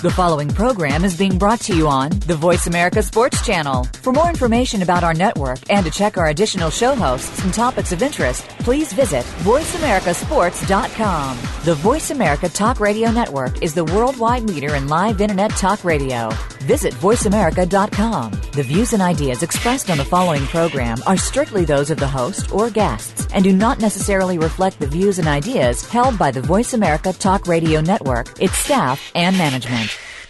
The following program is being brought to you on the Voice America Sports Channel. For more information about our network and to check our additional show hosts and topics of interest, please visit voiceamericasports.com. The Voice America Talk Radio Network is the worldwide leader in live Internet talk radio. Visit voiceamerica.com. The views and ideas expressed on the following program are strictly those of the host or guests and do not necessarily reflect the views and ideas held by the Voice America Talk Radio Network, its staff, and management.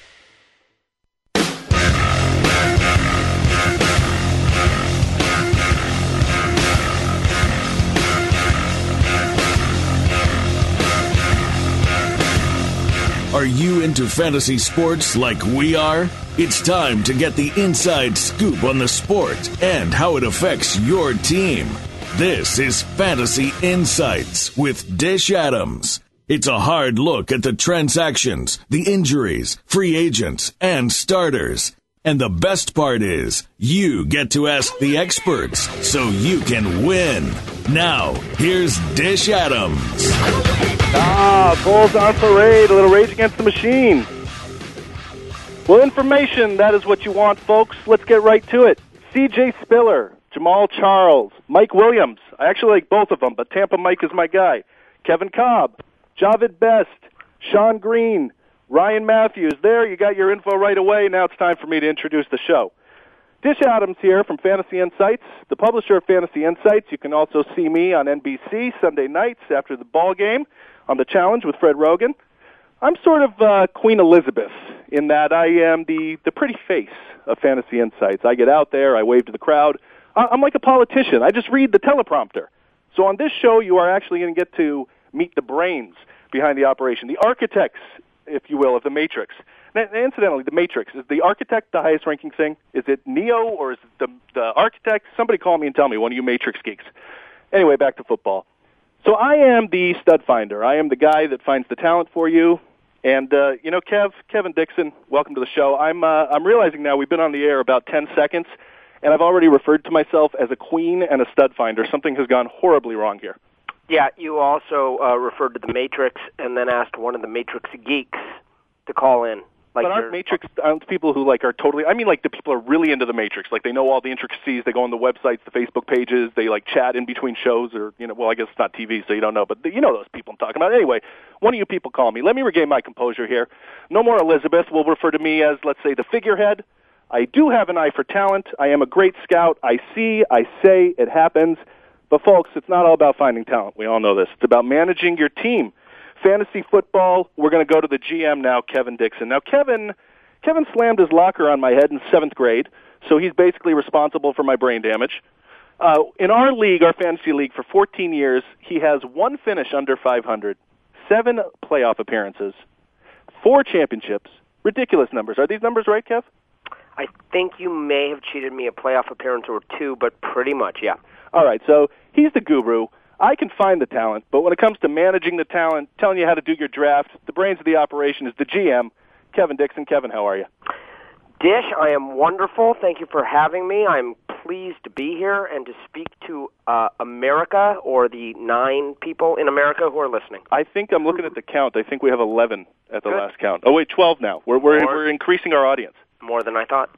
Are you into fantasy sports like we are? It's time to get the inside scoop on the sport and how it affects your team. This is Fantasy Insights with Dish Adams. It's a hard look at the transactions, the injuries, free agents, and starters. And the best part is, you get to ask the experts so you can win. Now, here's Dish Adams. Bulls on parade, a little Rage Against the Machine. Well, information, that is what you want, folks. Let's get right to it. C.J. Spiller, Jamal Charles, Mike Williams. I actually like both of them, but Tampa Mike is my guy. Kevin Cobb, Javid Best, Sean Green, Ryan Matthews. There, you got your info right away. Now it's time for me to introduce the show. Dish Adams here from Fantasy Insights, the publisher of Fantasy Insights. You can also see me on NBC Sunday nights after the ball game on The Challenge with Fred Rogan. I'm sort of Queen Elizabeth in that I am the pretty face of Fantasy Insights. I get out there, I wave to the crowd. I'm like a politician. I just read the teleprompter. So on this show, you are actually going to get to meet the brains behind the operation, the architects, if you will, of the Matrix. Now, incidentally, the Matrix, is the architect the highest ranking thing? Is it Neo or is it the architect? Somebody call me and tell me, one of you Matrix geeks. Anyway, back to football. So I am the stud finder. I am the guy that finds the talent for you. And, Kevin Dixon, welcome to the show. I'm realizing now we've been on the air about 10 seconds, and I've already referred to myself as a queen and a stud finder. Something has gone horribly wrong here. Yeah, you also referred to the Matrix and then asked one of the Matrix geeks to call in. But aren't people who are totally, the people are really into the Matrix, like they know all the intricacies, they go on the websites, the Facebook pages, they chat in between shows, or, I guess it's not TV, so you don't know, but you know those people I'm talking about. Anyway, one of you people call me. Let me regain my composure here. No more Elizabeth. We'll refer to me as, let's say, the figurehead. I do have an eye for talent. I am a great scout. I see, I say, it happens. But folks, it's not all about finding talent. We all know this. It's about managing your team. Fantasy football, we're going to go to the GM now, Kevin Dixon. Now, Kevin slammed his locker on my head in 7th grade, so he's basically responsible for my brain damage. In our league, our fantasy league, for 14 years, he has one finish under 500, 7 playoff appearances, 4 championships. Ridiculous numbers. Are these numbers right, Kev? I think you may have cheated me a playoff appearance or 2, but pretty much, yeah. All right, so he's the guru. I can find the talent, but when it comes to managing the talent, telling you how to do your draft, the brains of the operation is the GM, Kevin Dixon. Kevin, how are you? Dish, I am wonderful. Thank you for having me. I'm pleased to be here and to speak to America, or the 9 people in America who are listening. I think I'm looking at the count. I think we have 11 at the last count. Oh, wait, 12 now. We're increasing our audience. More than I thought.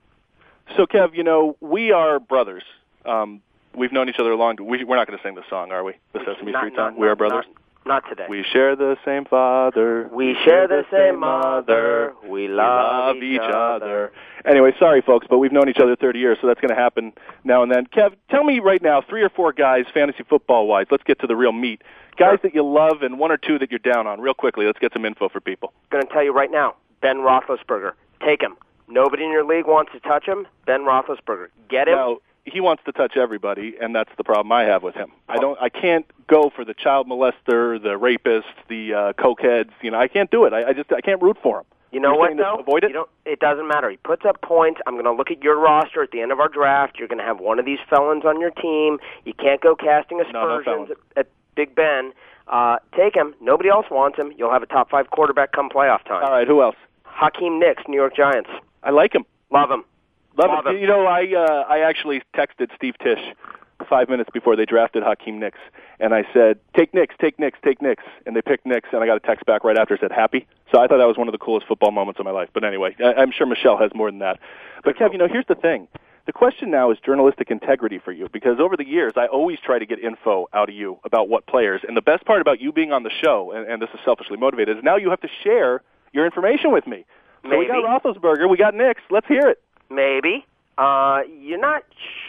So, Kev, we are brothers. We've known each other a long time. We're not going to sing the song, are we? The Sesame Street song? We are brothers? Not today. We share the same father. We share the same mother. We love each other. Anyway, sorry, folks, but we've known each other 30 years, so that's going to happen now and then. Kev, tell me right now, 3 or 4 guys, fantasy football-wise. Let's get to the real meat. Guys that you love and 1 or 2 that you're down on. Real quickly, let's get some info for people. I'm going to tell you right now, Ben Roethlisberger. Take him. Nobody in your league wants to touch him. Ben Roethlisberger. Get him. Now, he wants to touch everybody, and that's the problem I have with him. I can't go for the child molester, the rapist, the cokeheads. I can't do it. I can't root for him. You know what, though? Avoid it? It doesn't matter. He puts up points. I'm going to look at your roster at the end of our draft. You're going to have one of these felons on your team. You can't go casting aspersions at Big Ben. Take him. Nobody else wants him. You'll have a top 5 quarterback come playoff time. All right, who else? Hakeem Nicks, New York Giants. I like him. Love him. Love him. I actually texted Steve Tisch 5 minutes before they drafted Hakeem Nicks, and I said, take Nicks, and they picked Nicks, and I got a text back right after that said, happy. So I thought that was one of the coolest football moments of my life. But anyway, I'm sure Michelle has more than that. But, Kev, here's the thing. The question now is journalistic integrity for you, because over the years, I always try to get info out of you about what players, and the best part about you being on the show, and this is selfishly motivated, is now you have to share your information with me. So Maybe. We got Roethlisberger, we got Nicks. Let's hear it. Maybe. You're not...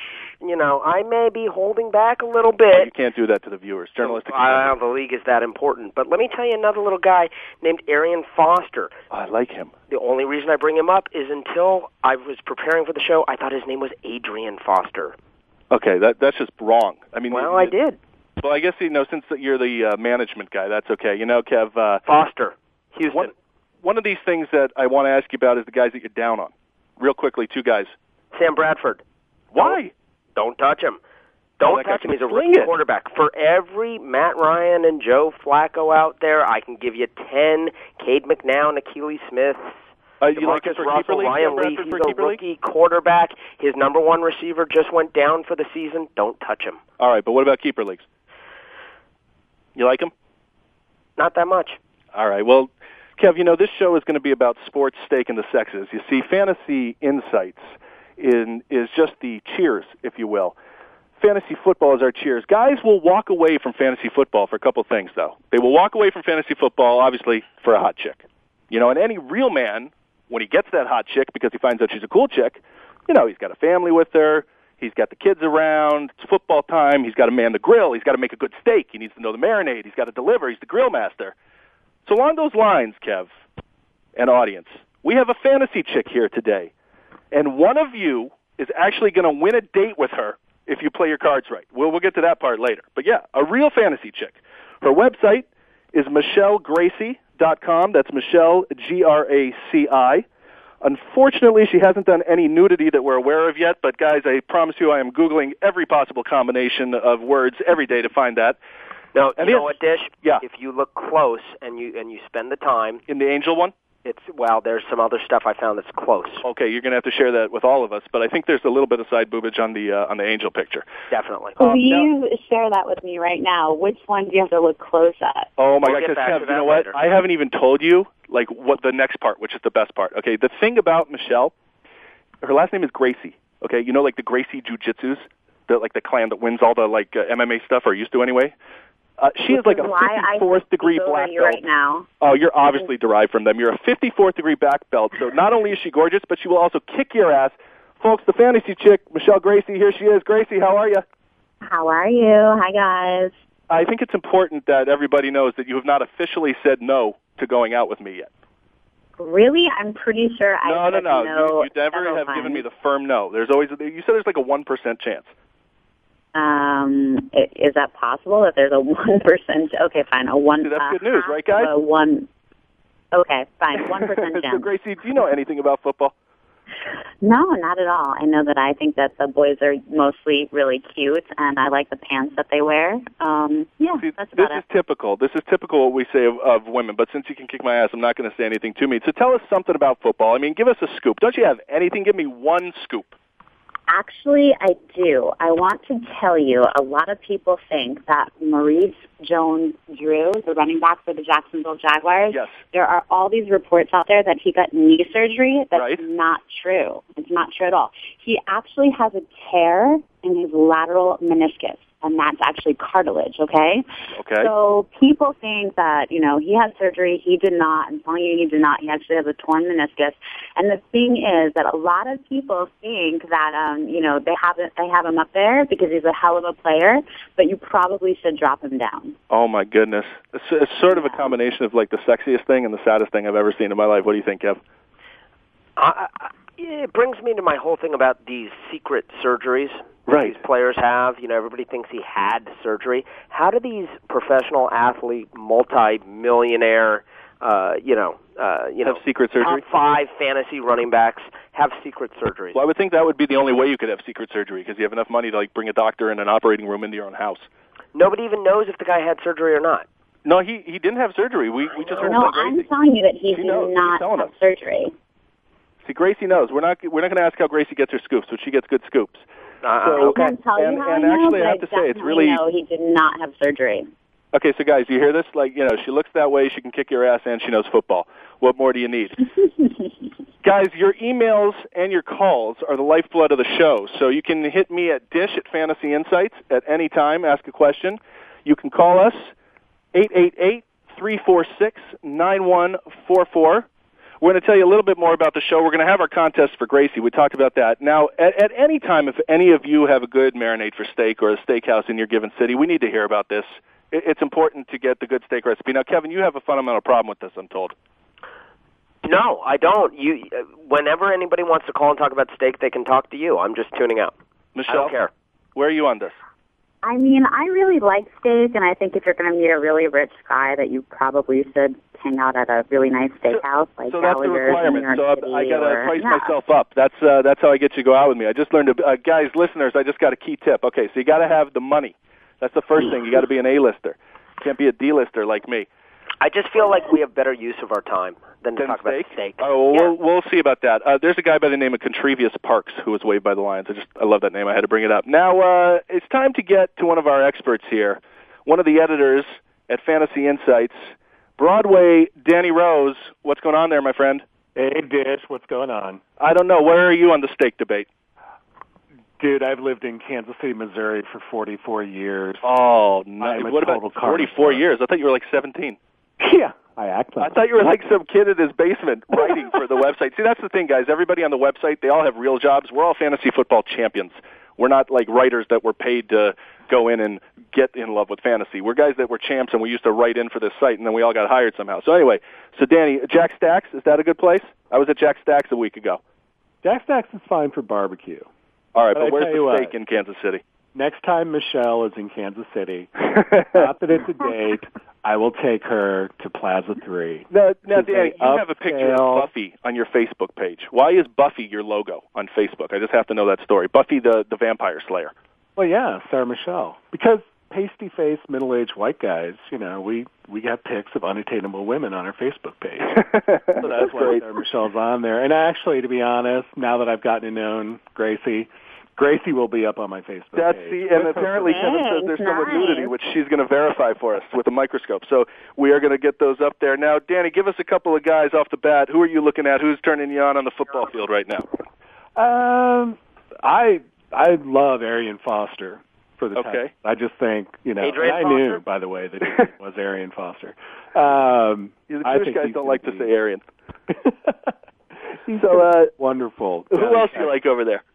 I may be holding back a little bit. Oh, you can't do that to the viewers. Journalistic. I don't know the league is that important. But let me tell you another little guy named Arian Foster. I like him. The only reason I bring him up is until I was preparing for the show, I thought his name was Adrian Foster. Okay, that's just wrong. I mean, I did. Well, I guess, since you're the management guy, that's okay. Kev... Foster, Houston. One of these things that I want to ask you about is the guys that you're down on. Real quickly, 2 guys. Sam Bradford. Why? Don't touch him. Don't touch him. He's a rookie quarterback. For every Matt Ryan and Joe Flacco out there, I can give you 10. Cade McNown, Achilles Smith, you like him for Russell, keeper league? Ryan Lee. He's a rookie quarterback. His number 1 receiver just went down for the season. Don't touch him. All right, but what about keeper leagues? You like him? Not that much. All right, well, Kev, this show is going to be about sports, steak, and the sexes. You see, Fantasy Insights is just the cheers, if you will. Fantasy football is our cheers. Guys will walk away from fantasy football for a couple things, though. They will walk away from fantasy football, obviously, for a hot chick. And any real man, when he gets that hot chick because he finds out she's a cool chick, he's got a family with her, he's got the kids around, it's football time, he's got to man the grill, he's got to make a good steak, he needs to know the marinade, he's got to deliver, he's the grill master. So along those lines, Kev, and audience, we have a fantasy chick here today. And one of you is actually going to win a date with her if you play your cards right. We'll get to that part later. But yeah, a real fantasy chick. Her website is MichelleGracie.com. That's Michelle, Graci. Unfortunately, she hasn't done any nudity that we're aware of yet, but guys, I promise you I am Googling every possible combination of words every day to find that. Now, you know what, Dish? Yeah. If you look close and you spend the time... In the Angel one? There's some other stuff I found that's close. Okay, you're going to have to share that with all of us, but I think there's a little bit of side boobage on the Angel picture. Definitely. Please share that with me right now. Which one do you have to look close at? Oh, my God, Kev, you know what? Later. I haven't even told you, what the next part, which is the best part. Okay, the thing about Michelle, her last name is Gracie. Okay, the Gracie Jiu-Jitsus, the clan that wins all the, MMA stuff, or used to anyway. She is like a 54th degree black belt. Right now. Oh, you're obviously derived from them. You're a 54th degree black belt. So not only is she gorgeous, but she will also kick your ass. Folks, the fantasy chick, Michelle Gracie, here she is. Gracie, how are you? How are you? Hi, guys. I think it's important that everybody knows that you have not officially said no to going out with me yet. Really? I'm pretty sure I said no. You never have given me the firm no. There's always, you said there's like a 1% chance. Is that possible that there's a 1%? Okay, fine. A 1. See, that's good news, right, guys? Okay, fine. 1% chance. So, Gracie, do you know anything about football? No, not at all. I know that I think that the boys are mostly really cute, and I like the pants that they wear. See, that's about it. This is typical. This is typical what we say of women, but since you can kick my ass, I'm not going to say anything to me. So tell us something about football. I mean, give us a scoop. Don't you have anything? Give me one scoop. Actually, I do. I want to tell you, a lot of people think that Maurice Jones-Drew, the running back for the Jacksonville Jaguars, yes. There are all these reports out there that he got knee surgery. That's right. Not true. It's not true at all. He actually has a tear in his lateral meniscus, and that's actually cartilage, okay? Okay. So people think that, he had surgery. He did not. I'm telling you, he did not. He actually has a torn meniscus. And the thing is that a lot of people think that, they have him up there because he's a hell of a player, but you probably should drop him down. Oh, my goodness. It's sort of a combination of, the sexiest thing and the saddest thing I've ever seen in my life. What do you think, Kev? It brings me to my whole thing about these secret surgeries. Right. These players have, everybody thinks he had surgery. How do these professional athlete, multi-millionaire, have secret surgery? Top 5 fantasy running backs have secret surgeries? Well, I would think that would be the only way you could have secret surgery because you have enough money to bring a doctor in an operating room into your own house. Nobody even knows if the guy had surgery or not. No, he didn't have surgery. We just heard from Gracie. I'm telling you that he did not have surgery. See, Gracie knows. We're not going to ask how Gracie gets her scoops, but she gets good scoops. So, I can't tell you how I know, actually, but I have to say, it's really. No, he did not have surgery. Okay, so guys, you hear this? Like, she looks that way, she can kick your ass, and she knows football. What more do you need? Guys, your emails and your calls are the lifeblood of the show. So you can hit me at Dish@Fantasy Insights at any time, ask a question. You can call us 888-346-9144. We're going to tell you a little bit more about the show. We're going to have our contest for Gracie. We talked about that. Now, at any time, if any of you have a good marinade for steak or a steakhouse in your given city, we need to hear about this. It's important to get the good steak recipe. Now, Kevin, you have a fundamental problem with this, I'm told. No, I don't. Whenever anybody wants to call and talk about steak, they can talk to you. I'm just tuning out. Michelle, I don't care. Where are you on this? I mean, I really like steak, and I think if you're going to meet a really rich guy, that you probably should hang out at a really nice steakhouse like so that's the requirement. So I got to price yeah. myself up. That's how I get you to go out with me. I just learned, guys, listeners, I just got a key tip. Okay, so you got to have the money. That's the first thing. You got to be an A-lister. You can't be a D-lister like me. I just feel like we have better use of our time than to talk about steak. Oh, well, we'll see about that. There's a guy by the name of Contrevious Parks who was waived by the Lions. I love that name. I had to bring it up. Now, it's time to get to one of our experts here, one of the editors at Fantasy Insights, Broadway, Danny Rose. What's going on there, my friend? Hey, Dish. What's going on? I don't know. Where are you on the steak debate? Dude, I've lived in Kansas City, Missouri for 44 years. Oh, nice. What about 44 years? I thought you were like 17. Yeah, I act like I thought you were like some kid in his basement writing for the website. See, that's the thing, guys. Everybody on the website, they all have real jobs. We're all fantasy football champions. We're not like writers that were paid to go in and get in love with fantasy. We're guys that were champs, and we used to write in for this site, and then we all got hired somehow. So anyway, Danny, Jack Stack's, is that a good place? I was at Jack Stack's a week ago. Jack Stack's is fine for barbecue. All right, but where's the steak in Kansas City? Next time Michelle is in Kansas City, not that it's a date, I will take her to Plaza 3. Now Danny, you have a picture of Buffy on your Facebook page. Why is Buffy your logo on Facebook? I just have to know that story. Buffy the Vampire Slayer. Well, yeah, Sarah Michelle. Because pasty-faced, middle-aged white guys, we got pics of unattainable women on our Facebook page. So that's why Sarah Michelle's on there. And actually, to be honest, now that I've gotten to know Gracie will be up on my Facebook page. And apparently Kevin says there's some nudity, which she's going to verify for us with a microscope. So we are going to get those up there. Now, Danny, give us a couple of guys off the bat. Who are you looking at? Who's turning you on the football field right now? I love Arian Foster for the Titans. I just think, I knew, by the way, that it was Arian Foster. The Jewish guys don't like to say Arian. He's wonderful. Who else do you like over there?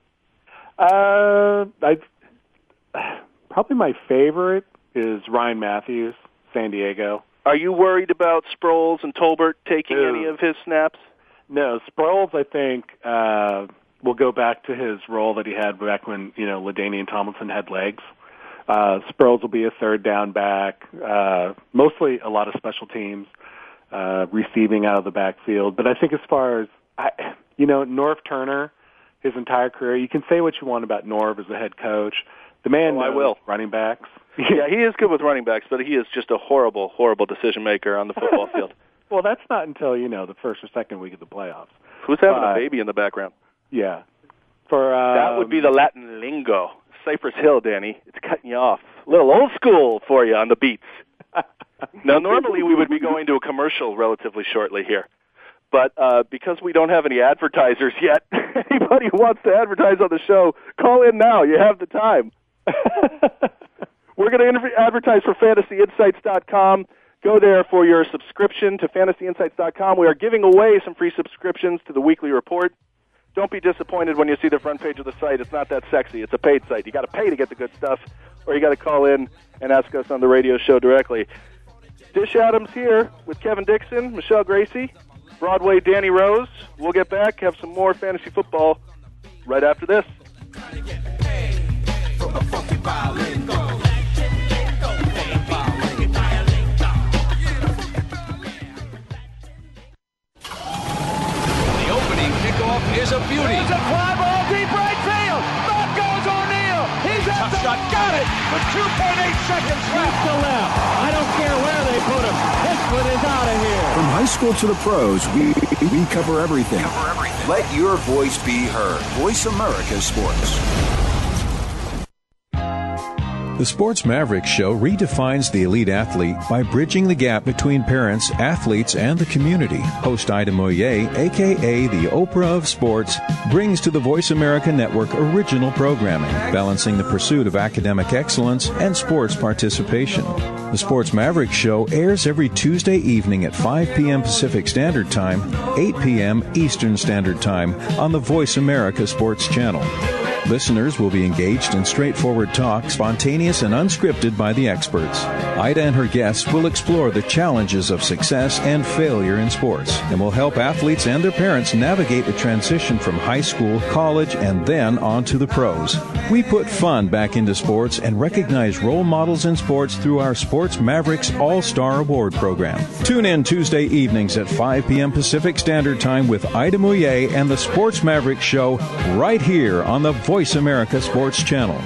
Probably my favorite is Ryan Matthews, San Diego. Are you worried about Sproles and Tolbert taking any of his snaps? No, Sproles, I think, will go back to his role that he had back when, LaDainian Tomlinson had legs. Sproles will be a third down back, mostly a lot of special teams, receiving out of the backfield. But I think as far as, Norv Turner, his entire career, you can say what you want about Norv as a head coach. The man knows running backs. Yeah, he is good with running backs, but he is just a horrible, horrible decision-maker on the football field. Well, that's not until, the first or second week of the playoffs. Who's having a baby in the background? Yeah. That would be the Latin lingo. Cypress Hill, Danny. It's cutting you off. A little old school for you on the beats. Now, normally we would be going to a commercial relatively shortly here. But because we don't have any advertisers yet, anybody who wants to advertise on the show, call in now. You have the time. We're going to advertise for FantasyInsights.com. Go there for your subscription to FantasyInsights.com. We are giving away some free subscriptions to the weekly report. Don't be disappointed when you see the front page of the site. It's not that sexy. It's a paid site. You got to pay to get the good stuff, or you got to call in and ask us on the radio show directly. Dish Adams here with Kevin Dixon, Michelle Gracie, Broadway, Danny Rose. We'll get back, have some more fantasy football right after this. Is a beauty. It's a fly ball deep right field. Back goes O'Neal. He's at the shot. Got it with 2.8 seconds left. To left. I don't care where they put him. This one is out of here. From high school to the pros, we cover everything. Let your voice be heard. Voice America Sports. The Sports Mavericks Show redefines the elite athlete by bridging the gap between parents, athletes, and the community. Host Ida Moyer, a.k.a. the Oprah of Sports, brings to the Voice America Network original programming, balancing the pursuit of academic excellence and sports participation. The Sports Mavericks Show airs every Tuesday evening at 5 p.m. Pacific Standard Time, 8 p.m. Eastern Standard Time on the Voice America Sports Channel. Listeners will be engaged in straightforward talk, spontaneous and unscripted by the experts. Ida and her guests will explore the challenges of success and failure in sports and will help athletes and their parents navigate the transition from high school, college, and then on to the pros. We put fun back into sports and recognize role models in sports through our Sports Mavericks All-Star Award program. Tune in Tuesday evenings at 5 p.m. Pacific Standard Time with Ida Moyer and the Sports Mavericks Show right here on the Voice America Sports Channel.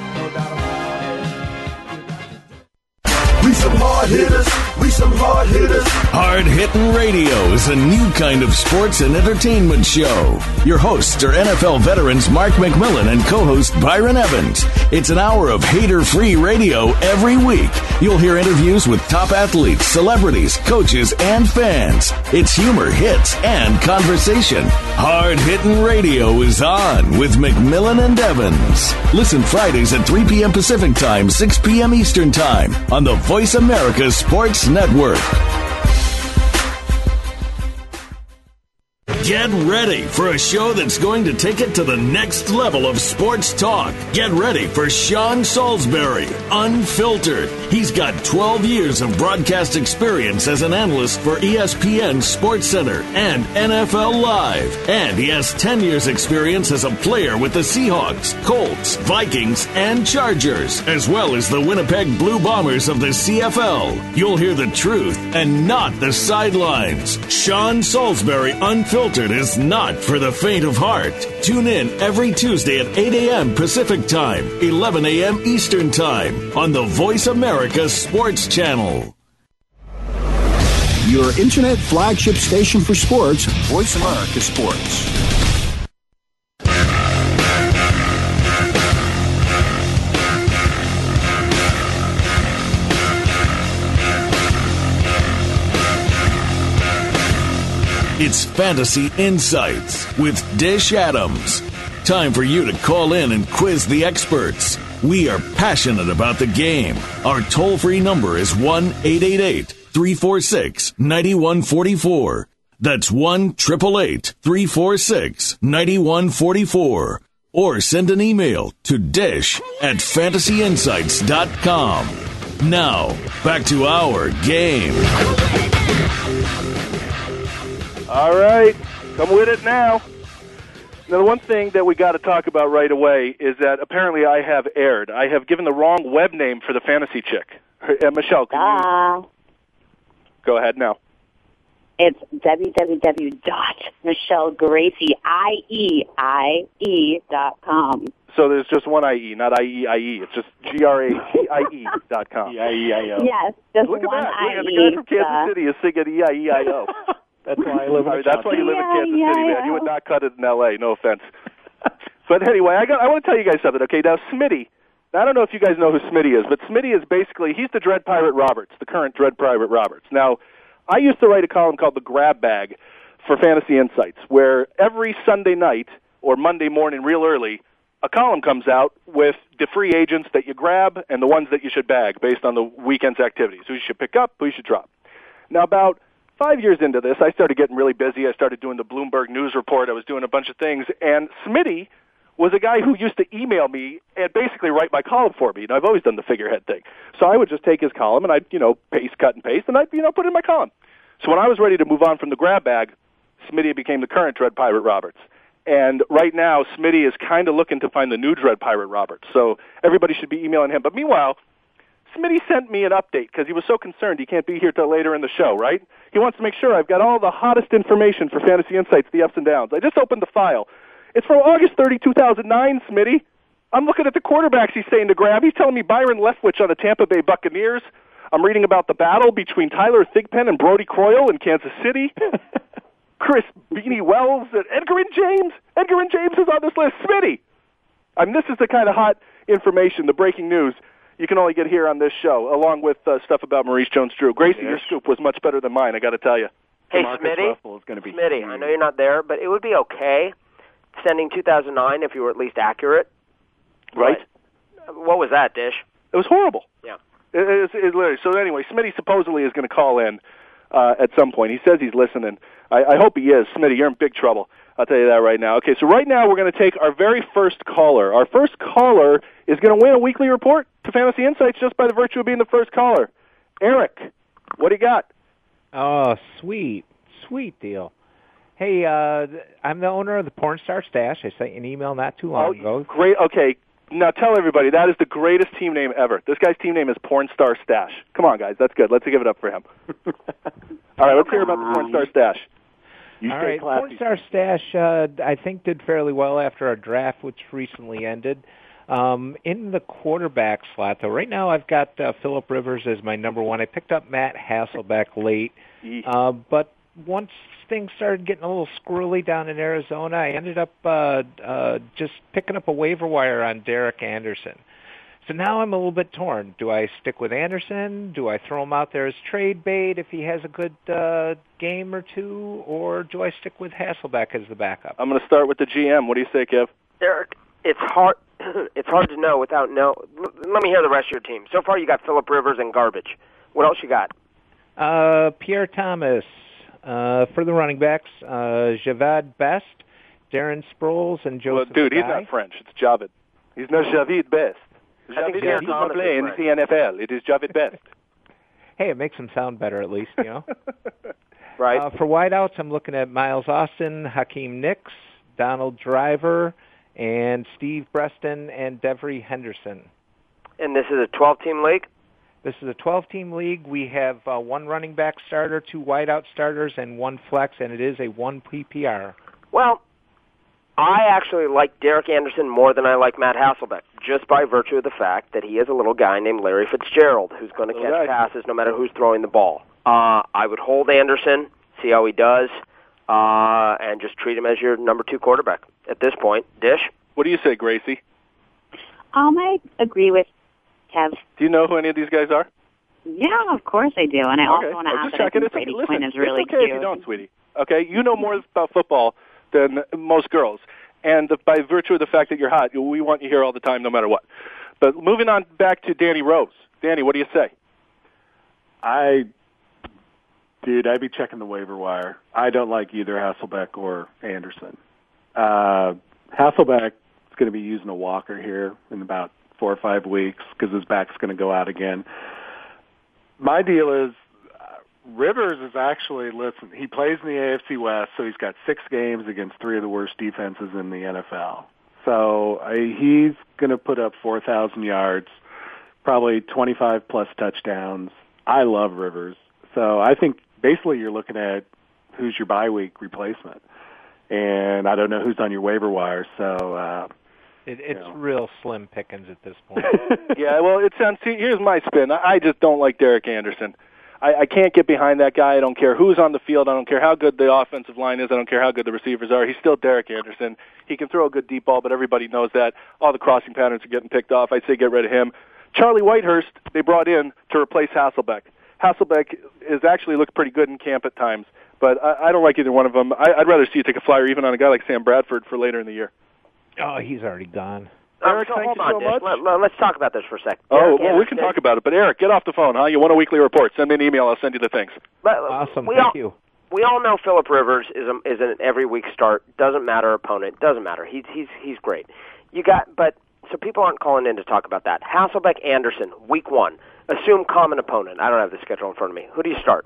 We some hard hitters. We some hard hitters. Hard Hittin' Radio is a new kind of sports and entertainment show. Your hosts are NFL veterans Mark McMillan and co-host Byron Evans. It's an hour of hater-free radio every week. You'll hear interviews with top athletes, celebrities, coaches, and fans. It's humor, hits, and conversation. Hard Hittin' Radio is on with McMillan and Evans. Listen Fridays at 3 p.m. Pacific Time, 6 p.m. Eastern Time on the Voice America Sports Network. Get ready for a show that's going to take it to the next level of sports talk. Get ready for Sean Salisbury, Unfiltered. He's got 12 years of broadcast experience as an analyst for ESPN SportsCenter and NFL Live. And he has 10 years experience as a player with the Seahawks, Colts, Vikings, and Chargers, as well as the Winnipeg Blue Bombers of the CFL. You'll hear the truth and not the sidelines. Sean Salisbury, Unfiltered is not for the faint of heart. Tune in every Tuesday at 8 a.m. Pacific Time, 11 a.m. Eastern Time on the Voice America Sports Channel. Your internet flagship station for sports, Voice America Sports. It's Fantasy Insights with Dish Adams. Time for you to call in and quiz the experts. We are passionate about the game. Our toll-free number is 1-888-346-9144. That's 1-888-346-9144. Or send an email to dish@fantasyinsights.com. Now, back to our game. All right, come with it now. Now, the one thing that we got to talk about right away is that apparently I have erred. I have given the wrong web name for the fantasy chick. Michelle, can you... Go ahead now. It's www.michellegaracie.com. So there's just one IE, not IEIE. It's just GRACIE.com. E-I-E-I-O. Yes, just Look at one that. IE. The guy from Kansas City is singing E-I-E-I-O. That's why I live in That's why you live in Kansas City, man. You would not cut it in L.A., no offense. But anyway, I want to tell you guys something, okay? Now, Smitty, I don't know if you guys know who Smitty is, but Smitty is basically, he's the Dread Pirate Roberts, the current Dread Pirate Roberts. Now, I used to write a column called The Grab Bag for Fantasy Insights, where every Sunday night or Monday morning real early, a column comes out with the free agents that you grab and the ones that you should bag based on the weekend's activities. Who you should pick up, who you should drop. Now, about 5 years into this, I started getting really busy. I started doing the Bloomberg News Report. I was doing a bunch of things. And Smitty was a guy who used to email me and basically write my column for me. And I've always done the figurehead thing. So I would just take his column and I'd, paste, cut, and paste, and I'd, put it in my column. So when I was ready to move on from the grab bag, Smitty became the current Dread Pirate Roberts. And right now, Smitty is kind of looking to find the new Dread Pirate Roberts. So everybody should be emailing him. But meanwhile, Smitty sent me an update because he was so concerned he can't be here till later in the show, right? He wants to make sure I've got all the hottest information for Fantasy Insights, the ups and downs. I just opened the file. It's from August 30, 2009, Smitty. I'm looking at the quarterbacks he's saying to grab. He's telling me Byron Leftwich on the Tampa Bay Buccaneers. I'm reading about the battle between Tyler Thigpen and Brody Croyle in Kansas City. Chris Beanie Wells and Edgar and James. Edgar and James is on this list. Smitty. This is the kind of hot information, the breaking news. you can only get here on this show, along with stuff about Maurice Jones-Drew. Gracie, your scoop was much better than mine, I got to tell you. Hey, Smitty, I know you're not there, but it would be okay sending 2009 if you were at least accurate. Right. But what was that, Dish? It was horrible. Yeah. It's literally. So anyway, Smitty supposedly is going to call in at some point. He says he's listening. I hope he is. Smitty, you're in big trouble. I'll tell you that right now. Okay, so right now we're going to take our very first caller. Our first caller is going to win a weekly report to Fantasy Insights just by the virtue of being the first caller. Eric, what do you got? Oh, sweet deal. Hey, I'm the owner of the Porn Star Stash. I sent you an email not too long ago. Great. Okay, now tell everybody that is the greatest team name ever. This guy's team name is Porn Star Stash. Come on, guys, that's good. Let's give it up for him. All right, let's hear about the Porn Star Stash. All right, Porn Star Stash, I think, did fairly well after our draft, which recently ended. In the quarterback slot, though, right now I've got Phillip Rivers as my number one. I picked up Matt Hasselbeck late, but once things started getting a little squirrely down in Arizona, I ended up just picking up a waiver wire on Derek Anderson. So now I'm a little bit torn. Do I stick with Anderson? Do I throw him out there as trade bait if he has a good game or two? Or do I stick with Hasselbeck as the backup? I'm going to start with the GM. What do you say, Kev? Derek, it's hard to know without Let me hear the rest of your team. So far you got Phillip Rivers and garbage. What else you got? Pierre Thomas. For the running backs, Javad Best, Darren Sproles, and Joseph Well, dude, he's Guy. not French. It's Javid. He's not Javid Best. Javid Pierre does Thomas not play in is the NFL. It is Javid Best. Hey, it makes him sound better at least, you know. Right. For wideouts, I'm looking at Miles Austin, Hakeem Nicks, Donald Driver, and Steve Breston and Devery Henderson. And this is a 12-team league? This is a 12-team league. We have one running back starter, 2 wideout starters, and 1 flex, and it is a 1 PPR. Well, I actually like Derek Anderson more than I like Matt Hasselbeck, just by virtue of the fact that he is a little guy named Larry Fitzgerald who's going to catch passes no matter who's throwing the ball. I would hold Anderson, see how he does, and just treat him as your number 2 quarterback at this point. Dish? What do you say, Gracie? I agree with Kev. Do you know who any of these guys are? Yeah, of course I do. And I also want to add that I think Brady Quinn is really it's okay cute. if you don't, sweetie. Okay, you know more about football than most girls. And by virtue of the fact that you're hot, we want you here all the time no matter what. But moving on back to Danny Rose. Danny, what do you say? I'd be checking the waiver wire. I don't like either Hasselbeck or Anderson. Hasselbeck is going to be using a walker here in about 4 or 5 weeks because his back's going to go out again. My deal is Rivers is actually, listen, he plays in the AFC West, so he's got 6 games against 3 of the worst defenses in the NFL. So he's going to put up 4,000 yards, probably 25-plus touchdowns. I love Rivers. So I think basically you're looking at who's your bye week replacement. And I don't know who's on your waiver wire, so... It's real slim pickings at this point. Yeah, well, here's my spin. I just don't like Derek Anderson. I can't get behind that guy. I don't care who's on the field. I don't care how good the offensive line is. I don't care how good the receivers are. He's still Derek Anderson. He can throw a good deep ball, but everybody knows that. All the crossing patterns are getting picked off. I'd say get rid of him. Charlie Whitehurst, they brought in to replace Hasselbeck. Hasselbeck has actually looked pretty good in camp at times, but I don't like either one of them. I'd rather see you take a flyer even on a guy like Sam Bradford for later in the year. Oh, he's already gone. Eric, so thank hold you on, so Dish. much. Let's talk about this for a second. We can talk about it. But, Eric, get off the phone, huh? You want a weekly report. Send me an email. I'll send you the things. Awesome. Thank you. We all know Phillip Rivers is an every-week start. Doesn't matter opponent. Doesn't matter. He's great. So people aren't calling in to talk about that. Hasselbeck, Anderson, week 1. Assume common opponent. I don't have the schedule in front of me. Who do you start?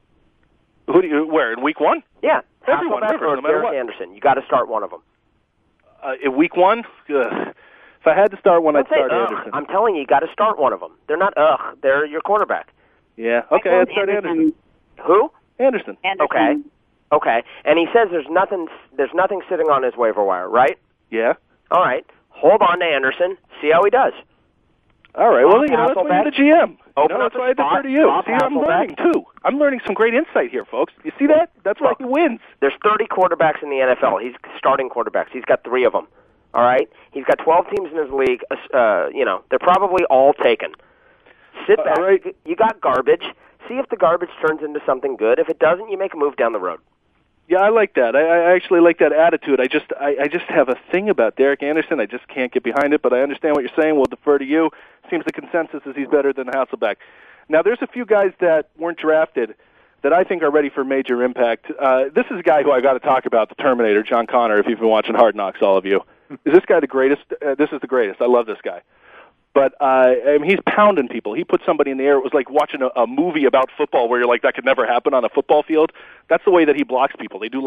Where, in week 1? Yeah. Everyone, Hasselbeck Rivers, or no matter Derek what. Anderson. You got to start one of them. In week 1? If I had to start one, I'd start Anderson. I'm telling you got to start one of them. They're not they're your quarterback. Yeah, okay, I'd start Anderson. Who? Anderson. Okay. And he says there's nothing sitting on his waiver wire, right? Yeah. All right. Hold on to Anderson. See how he does. All right. Well, that's why you're the GM. That's why I defer to you. See, I'm learning, too. I'm learning some great insight here, folks. You see that? That's why he wins. There's 30 quarterbacks in the NFL. He's starting quarterbacks. He's got 3 of them. All right? He's got 12 teams in his league. They're probably all taken. Sit back. Right. You got garbage. See if the garbage turns into something good. If it doesn't, you make a move down the road. Yeah, I like that. I actually like that attitude. I just have a thing about Derek Anderson. I just can't get behind it, but I understand what you're saying. We'll defer to you. Seems the consensus is he's better than Hasselbeck. Now, there's a few guys that weren't drafted that I think are ready for major impact. This is a guy who I got to talk about, the Terminator, John Connor, if you've been watching Hard Knocks, all of you. Is this guy the greatest? This is the greatest. I love this guy. But he's pounding people. He put somebody in the air. It was like watching a movie about football where you're like, that could never happen on a football field. That's the way that he blocks people. They do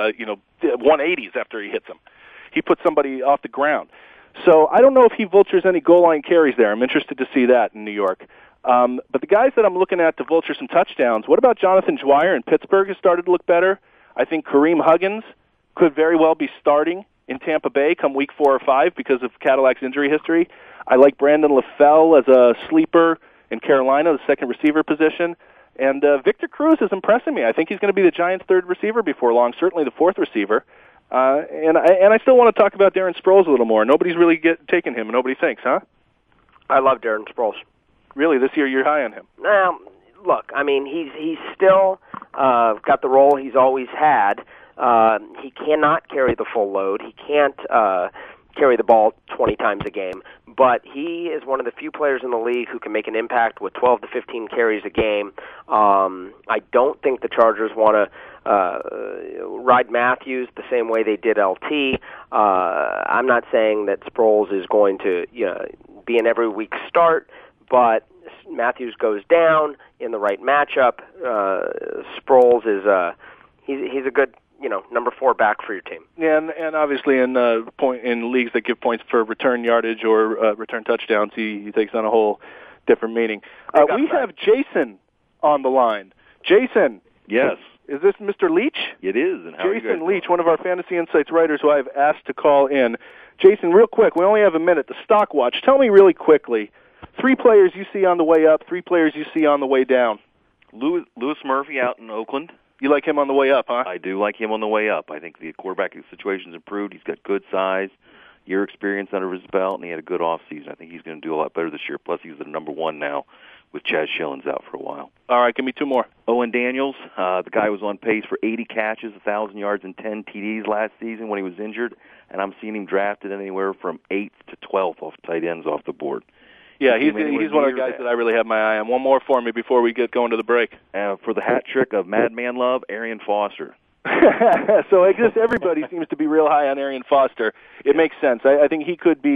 180s after he hits them. He put somebody off the ground. So I don't know if he vultures any goal line carries there. I'm interested to see that in New York. But the guys that I'm looking at to vulture some touchdowns, what about Jonathan Dwyer in Pittsburgh has started to look better? I think Kareem Huggins could very well be starting in Tampa Bay come week 4 or 5 because of Cadillac's injury history. I like Brandon LaFell as a sleeper in Carolina, the second receiver position. And Victor Cruz is impressing me. I think he's going to be the Giants' third receiver before long, certainly the fourth receiver. And I still want to talk about Darren Sproles a little more. Nobody's really taken him, nobody thinks, huh? I love Darren Sproles. Really, this year you're high on him? Look, I mean, he's still got the role he's always had. He cannot carry the full load. He can't carry the ball 20 times a game. But he is one of the few players in the league who can make an impact with 12 to 15 carries a game. I don't think the Chargers want to ride Matthews the same way they did LT. I'm not saying that Sproles is going to be an every week start, but Matthews goes down in the right matchup. Sproles is he's a good number 4 back for your team. Yeah, and obviously in leagues that give points for return yardage or return touchdowns, he takes on a whole different meaning. We have Jason on the line. Jason. Yes. Is this Mr. Leach? It is. And how Jason are you guys Leach, one of our Fantasy Insights writers who I've asked to call in. Jason, real quick, we only have a minute. The stock watch. Tell me really quickly, 3 players you see on the way up, 3 players you see on the way down. Louis Murphy out in Oakland. You like him on the way up, huh? I do like him on the way up. I think the quarterback situation's improved. He's got good size, year experience under his belt, and he had a good offseason. I think he's going to do a lot better this year. Plus, he's the number 1 now with Chaz Schillens out for a while. All right, give me 2 more. Owen Daniels, the guy was on pace for 80 catches, 1,000 yards, and 10 TDs last season when he was injured, and I'm seeing him drafted anywhere from 8th to 12th off tight ends off the board. Yeah, he's one of the guys that I really have my eye on. One more for me before we get going to the break. For the hat trick of Madman Love, Arian Foster. So I guess everybody seems to be real high on Arian Foster. It makes sense. I think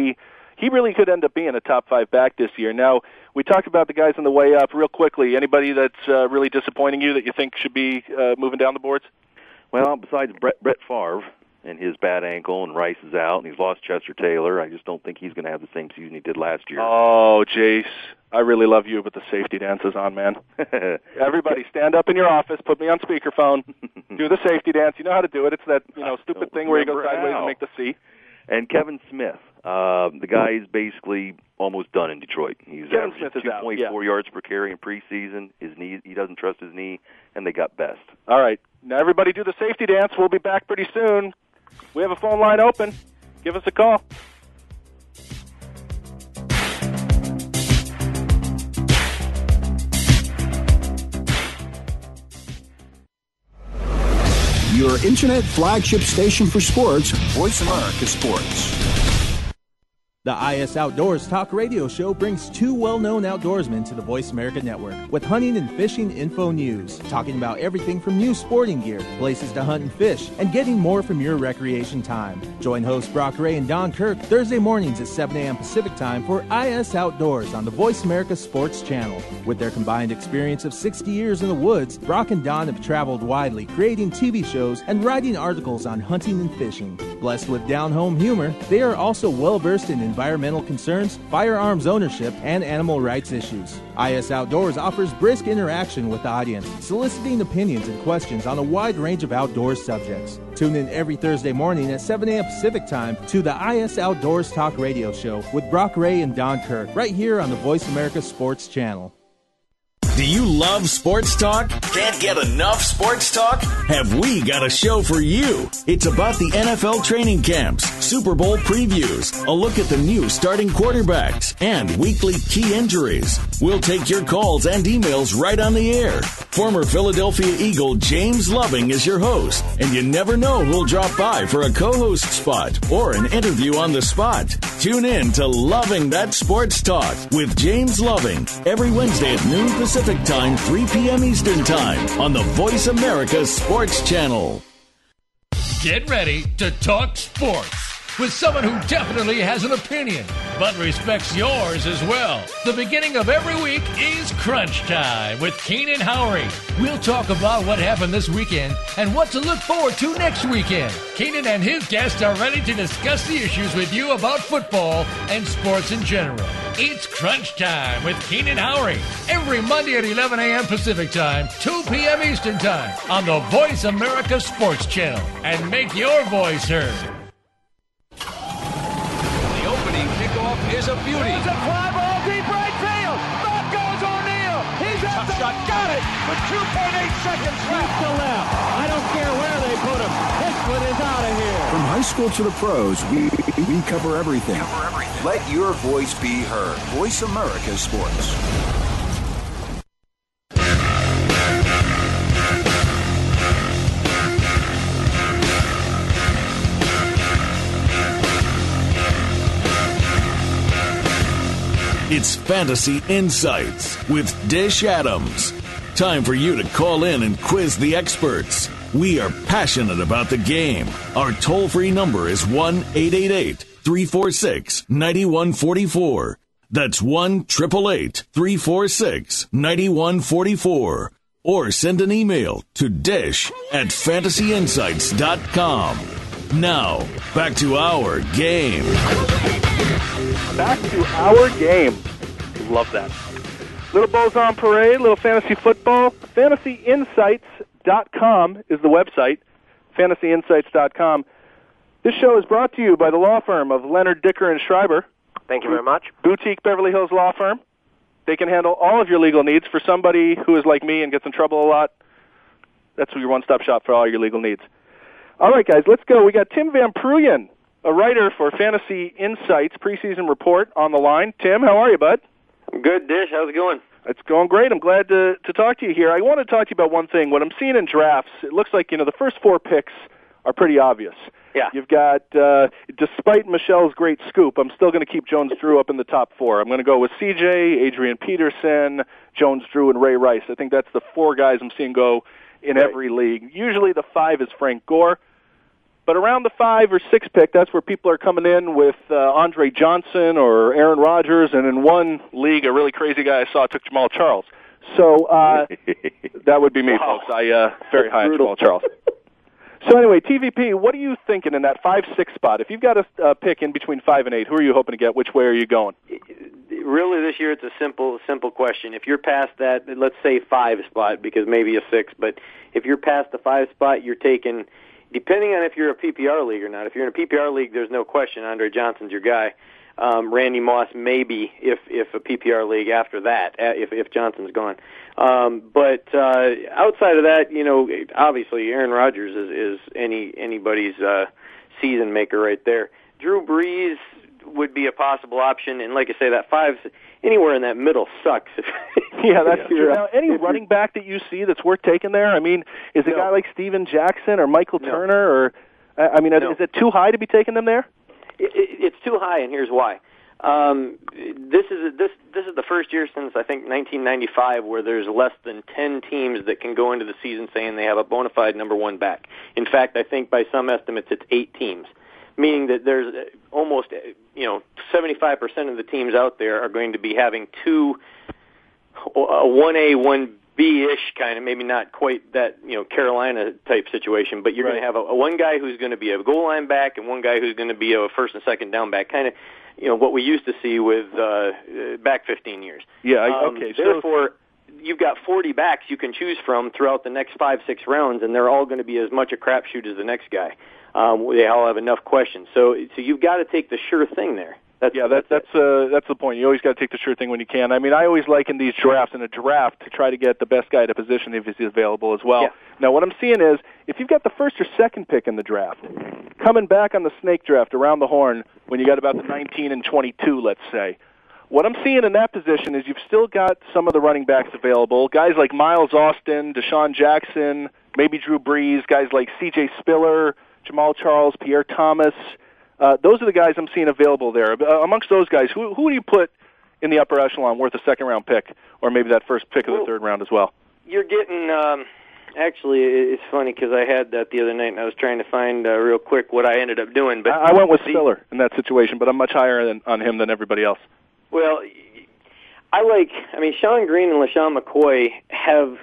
he really could end up being a top 5 back this year. Now, we talked about the guys on the way up real quickly. Anybody that's really disappointing you that you think should be moving down the boards? Well, besides Brett Favre and his bad ankle, and Rice is out, and he's lost Chester Taylor, I just don't think he's going to have the same season he did last year. Oh, Jace, I really love you, but the safety dance is on, man. Everybody, stand up in your office, put me on speakerphone, do the safety dance. You know how to do it. It's that stupid thing where you go sideways and make the C. And Kevin Smith, the guy is basically almost done in Detroit. He's averaging 2.4 yards per carry in preseason. His knee, he doesn't trust his knee, and they got best. All right. Now, everybody do the safety dance. We'll be back pretty soon. We have a phone line open. Give us a call. Your internet flagship station for sports, Voice America Sports. The IS Outdoors Talk Radio Show brings 2 well-known outdoorsmen to the Voice America Network with hunting and fishing info news, talking about everything from new sporting gear, places to hunt and fish, and getting more from your recreation time. Join hosts Brock Ray and Don Kirk Thursday mornings at 7 a.m. Pacific Time for IS Outdoors on the Voice America Sports Channel. With their combined experience of 60 years in the woods, Brock and Don have traveled widely, creating TV shows and writing articles on hunting and fishing. Blessed with down-home humor, they are also well-versed in environmental concerns, firearms ownership, and animal rights issues. IS Outdoors offers brisk interaction with the audience, soliciting opinions and questions on a wide range of outdoors subjects. Tune in every Thursday morning at 7 a.m. Pacific Time to the IS Outdoors Talk Radio Show with Brock Ray and Don Kirk, right here on the Voice America Sports Channel. Do you love sports talk? Can't get enough sports talk? Have we got a show for you? It's about the NFL training camps, Super Bowl previews, a look at the new starting quarterbacks, and weekly key injuries. We'll take your calls and emails right on the air. Former Philadelphia Eagle James Loving is your host, and you never know who'll drop by for a co-host spot or an interview on the spot. Tune in to Loving That Sports Talk with James Loving every Wednesday at noon Pacific Time, 3 p.m. Eastern Time on the Voice America Sports Channel. Get ready to talk sports with someone who definitely has an opinion, but respects yours as well. The beginning of every week is Crunch Time with Keenan Howery. We'll talk about what happened this weekend and what to look forward to next weekend. Keenan and his guests are ready to discuss the issues with you about football and sports in general. It's Crunch Time with Keenan Howery every Monday at 11 a.m. Pacific Time, 2 p.m. Eastern Time on the Voice America Sports Channel. And make your voice heard. Is a beauty. It's a fly ball deep right field. Back goes O'Neill. He's at the shot. Got it with 2.8 seconds left to left. I don't care where they put him. Hicklin is out of here. From high school to the pros, we cover everything. Let your voice be heard. Voice America Sports. It's Fantasy Insights with Dish Adams. Time for you to call in and quiz the experts. We are passionate about the game. Our toll-free number is 1-888-346-9144. That's 1-888-346-9144. Or send an email to dish@fantasyinsights.com. Now, back to our game. Back to our game. Love that. Little Bulls on Parade, little fantasy football. FantasyInsights.com is the website. FantasyInsights.com. This show is brought to you by the law firm of Leonard, Dicker, and Schreiber. Thank you very much. Boutique Beverly Hills Law Firm. They can handle all of your legal needs. For somebody who is like me and gets in trouble a lot, that's your one-stop shop for all your legal needs. All right, guys, let's go. We got Tim Van Pruyen, a writer for Fantasy Insights preseason report on the line. Tim, how are you, bud? I'm good, Dish. How's it going? It's going great. I'm glad to talk to you here. I want to talk to you about one thing. What I'm seeing in drafts, it looks like, the first four picks are pretty obvious. Yeah. You've got, despite Michelle's great scoop, I'm still going to keep Jones-Drew up in the top four. I'm going to go with C.J., Adrian Peterson, Jones-Drew, and Ray Rice. I think that's the four guys I'm seeing go in every league. Usually the five is Frank Gore. But around the 5 or 6 pick, that's where people are coming in with Andre Johnson or Aaron Rodgers, and in one league, a really crazy guy I saw took Jamal Charles. So that would be me, folks. I very high on Jamal Charles. So anyway, TVP, what are you thinking in that 5-6 spot? If you've got a pick in between 5 and 8, who are you hoping to get? Which way are you going? Really, this year it's a simple question. If you're past that, let's say 5 spot, because maybe a 6, but if you're past the 5 spot, you're taking. Depending on if you're a PPR league or not. If you're in a PPR league, there's no question Andre Johnson's your guy. Randy Moss maybe if a PPR league after that, if Johnson's gone. But outside of that, obviously Aaron Rodgers is anybody's season maker right there. Drew Brees would be a possible option, and like I say, that 5 anywhere in that middle sucks. Yeah, that's true. Now, any running back that you see that's worth taking there? I mean, is a guy like Steven Jackson or Michael Turner, or is it too high to be taking them there? It's too high, and here's why. This is the first year since I think 1995 where there's less than 10 teams that can go into the season saying they have a bona fide number one back. In fact, I think by some estimates it's 8 teams. Meaning that there's almost, 75% of the teams out there are going to be having a 1A, 1B-ish kind of, maybe not quite that, Carolina type situation, but you're going to have one guy who's going to be a goal line back and one guy who's going to be a first and second down back, kind of, what we used to see with back 15 years. Yeah, okay. Therefore, you've got 40 backs you can choose from throughout the next 5-6 rounds, and they're all going to be as much a crapshoot as the next guy. They all have enough questions. So you've got to take the sure thing there. That's the point. You always got to take the sure thing when you can. I mean, I always liken these drafts in a draft to try to get the best guy at a position if he's available as well. Yeah. Now, what I'm seeing is if you've got the first or second pick in the draft, coming back on the snake draft around the horn when you got about the 19 and 22, let's say, what I'm seeing in that position is you've still got some of the running backs available, guys like Miles Austin, Deshaun Jackson, maybe Drew Brees, guys like C.J. Spiller, Jamal Charles, Pierre Thomas. Those are the guys I'm seeing available there. Amongst those guys, who do you put in the upper echelon worth a second-round pick, or maybe that first pick of the third round as well? You're getting, actually, it's funny because I had that the other night, and I was trying to find real quick what I ended up doing. But I went with Spiller in that situation, but I'm much higher on him than everybody else. Well, Sean Green and LaShawn McCoy have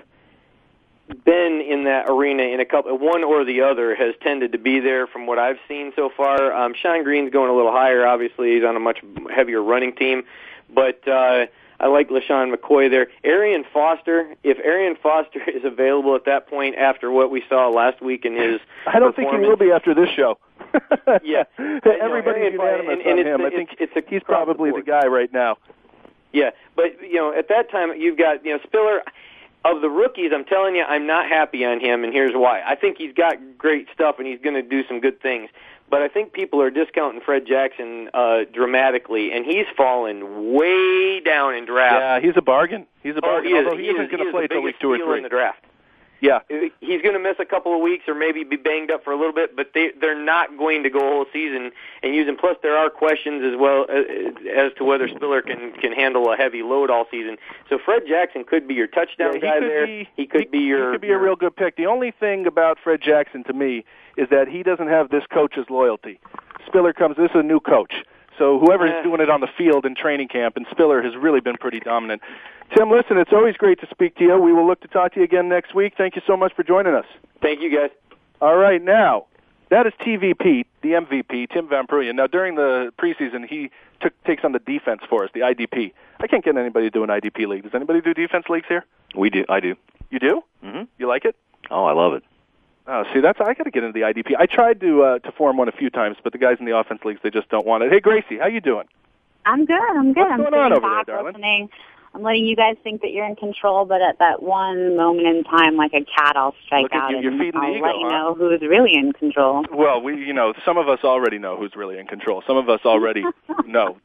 been in that arena in a couple. One or the other has tended to be there from what I've seen so far. Sean Green's going a little higher. Obviously, he's on a much heavier running team, but I like LaShawn McCoy there. Arian Foster, if Arian Foster is available at that point after what we saw last week in his I don't think he will be after this show. Yeah. Everybody's unanimous on him. I think he's probably the guy right now. Yeah, but, at that time, you've got, Spiller. Of the rookies, I'm telling you, I'm not happy on him, and here's why. I think he's got great stuff, and he's going to do some good things. But I think people are discounting Fred Jackson dramatically, and he's fallen way down in draft. Yeah, he's a bargain. Although he isn't going to play till week 2 or 3 in the draft. Yeah, he's going to miss a couple of weeks or maybe be banged up for a little bit, but they're not going to go a whole season and use him. Plus, there are questions as well as to whether Spiller can handle a heavy load all season. So Fred Jackson could be your touchdown guy there. He could be a real good pick. The only thing about Fred Jackson to me is that he doesn't have this coach's loyalty. Spiller comes. This is a new coach. So whoever is doing it on the field in training camp, and Spiller has really been pretty dominant. Tim, listen, it's always great to speak to you. We will look to talk to you again next week. Thank you so much for joining us. Thank you, guys. All right, now, that is TVP, the MVP, Tim Van Pruyen. Now, during the preseason, he takes on the defense for us, the IDP. I can't get anybody to do an IDP league. Does anybody do defense leagues here? We do. I do. You do? Mm-hmm. You like it? Oh, I love it. Oh, see, I got to get into the IDP. I tried to form one a few times, but the guys in the offense leagues, they just don't want it. Hey, Gracie, how you doing? I'm good. What's going on over there, darling? Listening. I'm letting you guys think that you're in control, but at that one moment in time, like a cat, I'll strike out you're and feeding I'll the ego, let you know who's really in control. Well, some of us already know who's really in control. Some of us already know.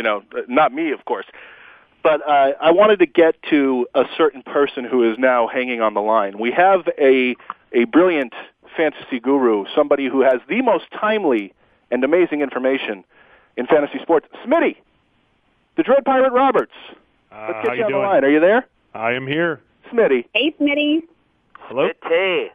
Not me, of course. But I wanted to get to a certain person who is now hanging on the line. We have a brilliant fantasy guru, somebody who has the most timely and amazing information in fantasy sports. Smitty, the Dread Pirate Roberts. Let's get you on the line. Are you there? I am here. Smitty. Hey, Smitty. Hello? Hey.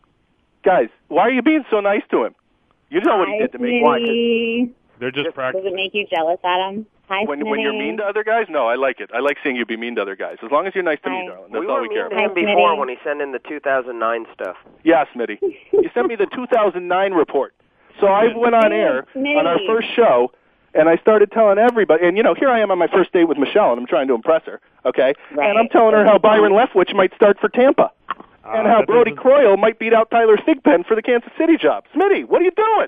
Guys, why are you being so nice to him? You know what he did to me. Why? They're just practicing. Does it make you jealous, Adam? Hi, when you're mean to other guys? No, I like it. I like seeing you be mean to other guys. As long as you're nice to me, darling. That's all we care about. We were mean to him before when he sent in the 2009 stuff. Yeah, Smitty. You sent me the 2009 report. So I went on air on our first show, and I started telling everybody, and here I am on my first date with Michelle, and I'm trying to impress her, okay? Right. And I'm telling her how Byron Leftwich might start for Tampa, and how Brody Croyle might beat out Tyler Thigpen for the Kansas City job. Smitty, what are you doing?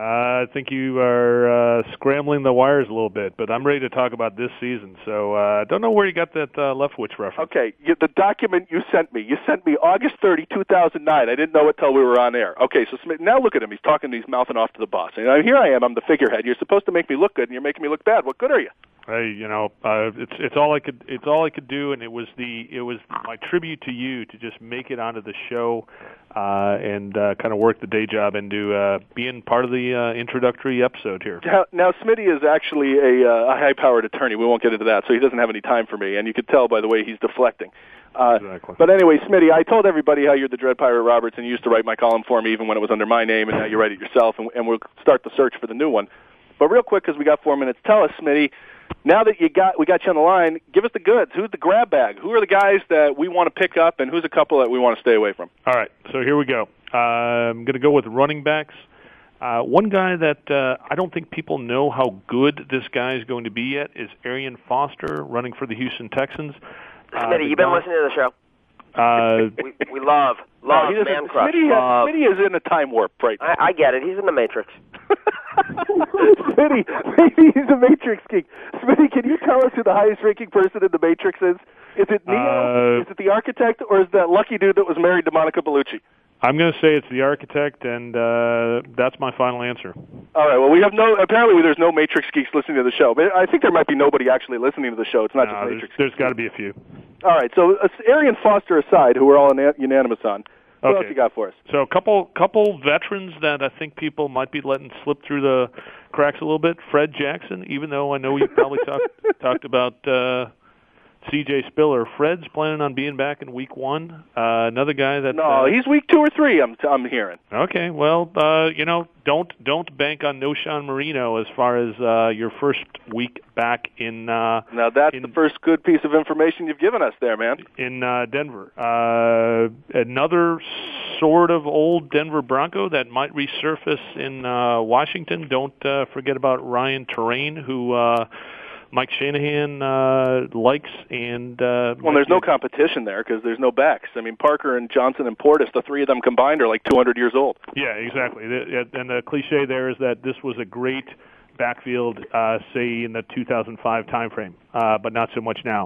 I think you are scrambling the wires a little bit, but I'm ready to talk about this season. So I don't know where you got that Leftwich reference. Okay, the document you sent me August 30, 2009. I didn't know it till we were on air. Okay, so Smith, now look at him. He's talking, he's mouthing off to the boss. And here I am. I'm the figurehead. You're supposed to make me look good, and you're making me look bad. What good are you? Hey, it's all I could do, and it was my tribute to you to just make it onto the show and kind of work the day job into being part of the introductory episode here. Now, Smitty is actually a high-powered attorney. We won't get into that, so he doesn't have any time for me, and you could tell by the way he's deflecting. Exactly. But anyway, Smitty, I told everybody how you're the Dread Pirate Roberts, and you used to write my column for me even when it was under my name, and now you write it yourself, and we'll start the search for the new one. But real quick, because we got 4 minutes, tell us, Smitty, now that we got you on the line, give us the goods. Who's the grab bag? Who are the guys that we want to pick up, and who's a couple that we want to stay away from? All right, so here we go. I'm going to go with running backs. One guy that I don't think people know how good this guy is going to be yet is Arian Foster, running for the Houston Texans. Smitty, you've been listening to the show. We love man crush. Smitty is in a time warp right now. I get it. He's in the Matrix. Smitty, maybe he's a Matrix geek. Smitty, can you tell us who the highest-ranking person in the Matrix is? Is it Neo? Is it the architect? Or is that lucky dude that was married to Monica Bellucci? I'm going to say it's the architect, and that's my final answer. All right. Well, apparently there's no Matrix geeks listening to the show. But I think there might be nobody actually listening to the show. It's not just Matrix. There's got to be a few. All right. So Arian Foster aside, who we're all unanimous on, what else you got for us? So a couple veterans that I think people might be letting slip through the cracks a little bit. Fred Jackson, even though I know you probably talked about C.J. Spiller. Fred's planning on being back in week 1. Another guy that he's week 2 or 3. I'm hearing. Okay, well, don't bank on Noshan Marino as far as your first week back in. Now that's the first good piece of information you've given us there, man. In Denver, another sort of old Denver Bronco that might resurface in Washington. Don't forget about Ryan Terrain, who. Mike Shanahan likes, and well, there's no competition there because there's no backs. I mean, Parker and Johnson and Portis, the three of them combined, are like 200 years old. Yeah, exactly. And the cliche there is that this was a great backfield, say in the 2005 timeframe, but not so much now.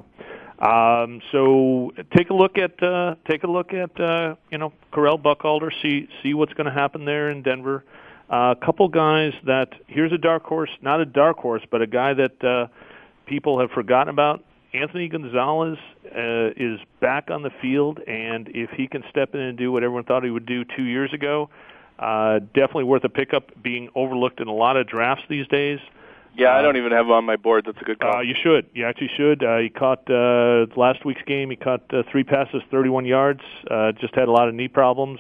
So take a look at Correll Buckhalter, see what's going to happen there in Denver. A couple guys that here's a dark horse, not a dark horse, but a guy that people have forgotten about. Anthony Gonzalez is back on the field, and if he can step in and do what everyone thought he would do 2 years ago, definitely worth a pickup. Being overlooked in a lot of drafts these days. Yeah, I don't even have him on my board. That's a good call. You should. You actually should. He caught last week's game. He caught 3 passes, 31 yards. Just had a lot of knee problems.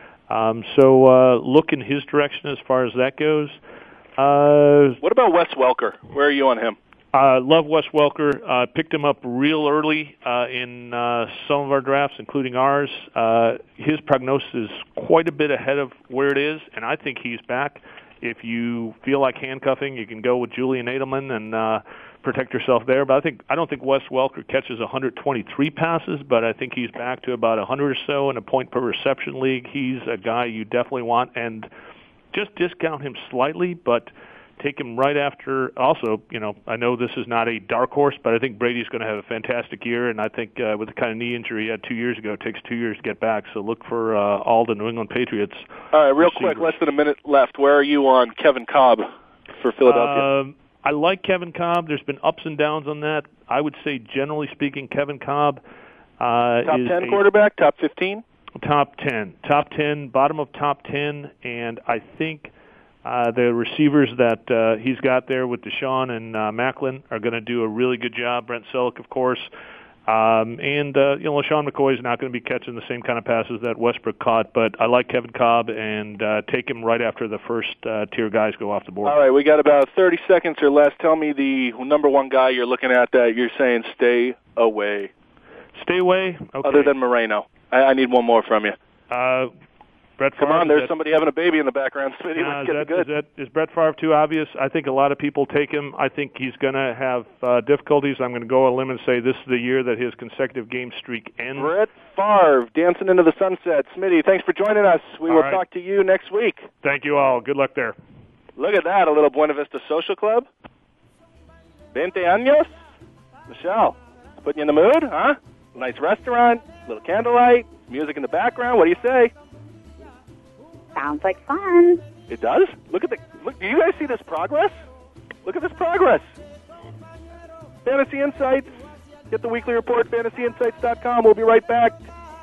So look in his direction as far as that goes. What about Wes Welker? Where are you on him? Love Wes Welker. Picked him up real early in some of our drafts, including ours. His prognosis is quite a bit ahead of where it is, and I think he's back. If you feel like handcuffing, you can go with Julian Edelman and protect yourself there. But I don't think Wes Welker catches 123 passes, but I think he's back to about 100 or so in a point per reception league. He's a guy you definitely want, and just discount him slightly, but take him right after. Also, I know this is not a dark horse, but I think Brady's going to have a fantastic year, and I think with the kind of knee injury he had 2 years ago, it takes 2 years to get back. So look for all the New England Patriots. All right, real quick, less than a minute left. Where are you on Kevin Cobb for Philadelphia? I like Kevin Cobb. There's been ups and downs on that. I would say, generally speaking, Kevin Cobb top 10 quarterback, top 15? Top 10, bottom of top 10, and I think the receivers that he's got there with Deshaun and Macklin are going to do a really good job. Brent Selleck, of course. And LaShawn McCoy is not going to be catching the same kind of passes that Westbrook caught, but I like Kevin Cobb and take him right after the first tier guys go off the board. All right, we got about 30 seconds or less. Tell me the number one guy you're looking at that you're saying stay away. Stay away? Okay. Other than Moreno. I need one more from you. Brett Favre, come on, there's somebody having a baby in the background. Let's get good. Is Brett Favre too obvious? I think a lot of people take him. I think he's going to have difficulties. I'm going to go on a limb and say this is the year that his consecutive game streak ends. Brett Favre, dancing into the sunset. Smitty, thanks for joining us. We will talk to you next week. Thank you all. Good luck there. Look at that, a little Buena Vista Social Club. 20 años. Michelle, putting you in the mood, huh? Nice restaurant, little candlelight, music in the background. What do you say? Sounds like fun. It does? Look. Do you guys see this progress? Look at this progress. Fantasy Insights. Get the weekly report, fantasyinsights.com. We'll be right back.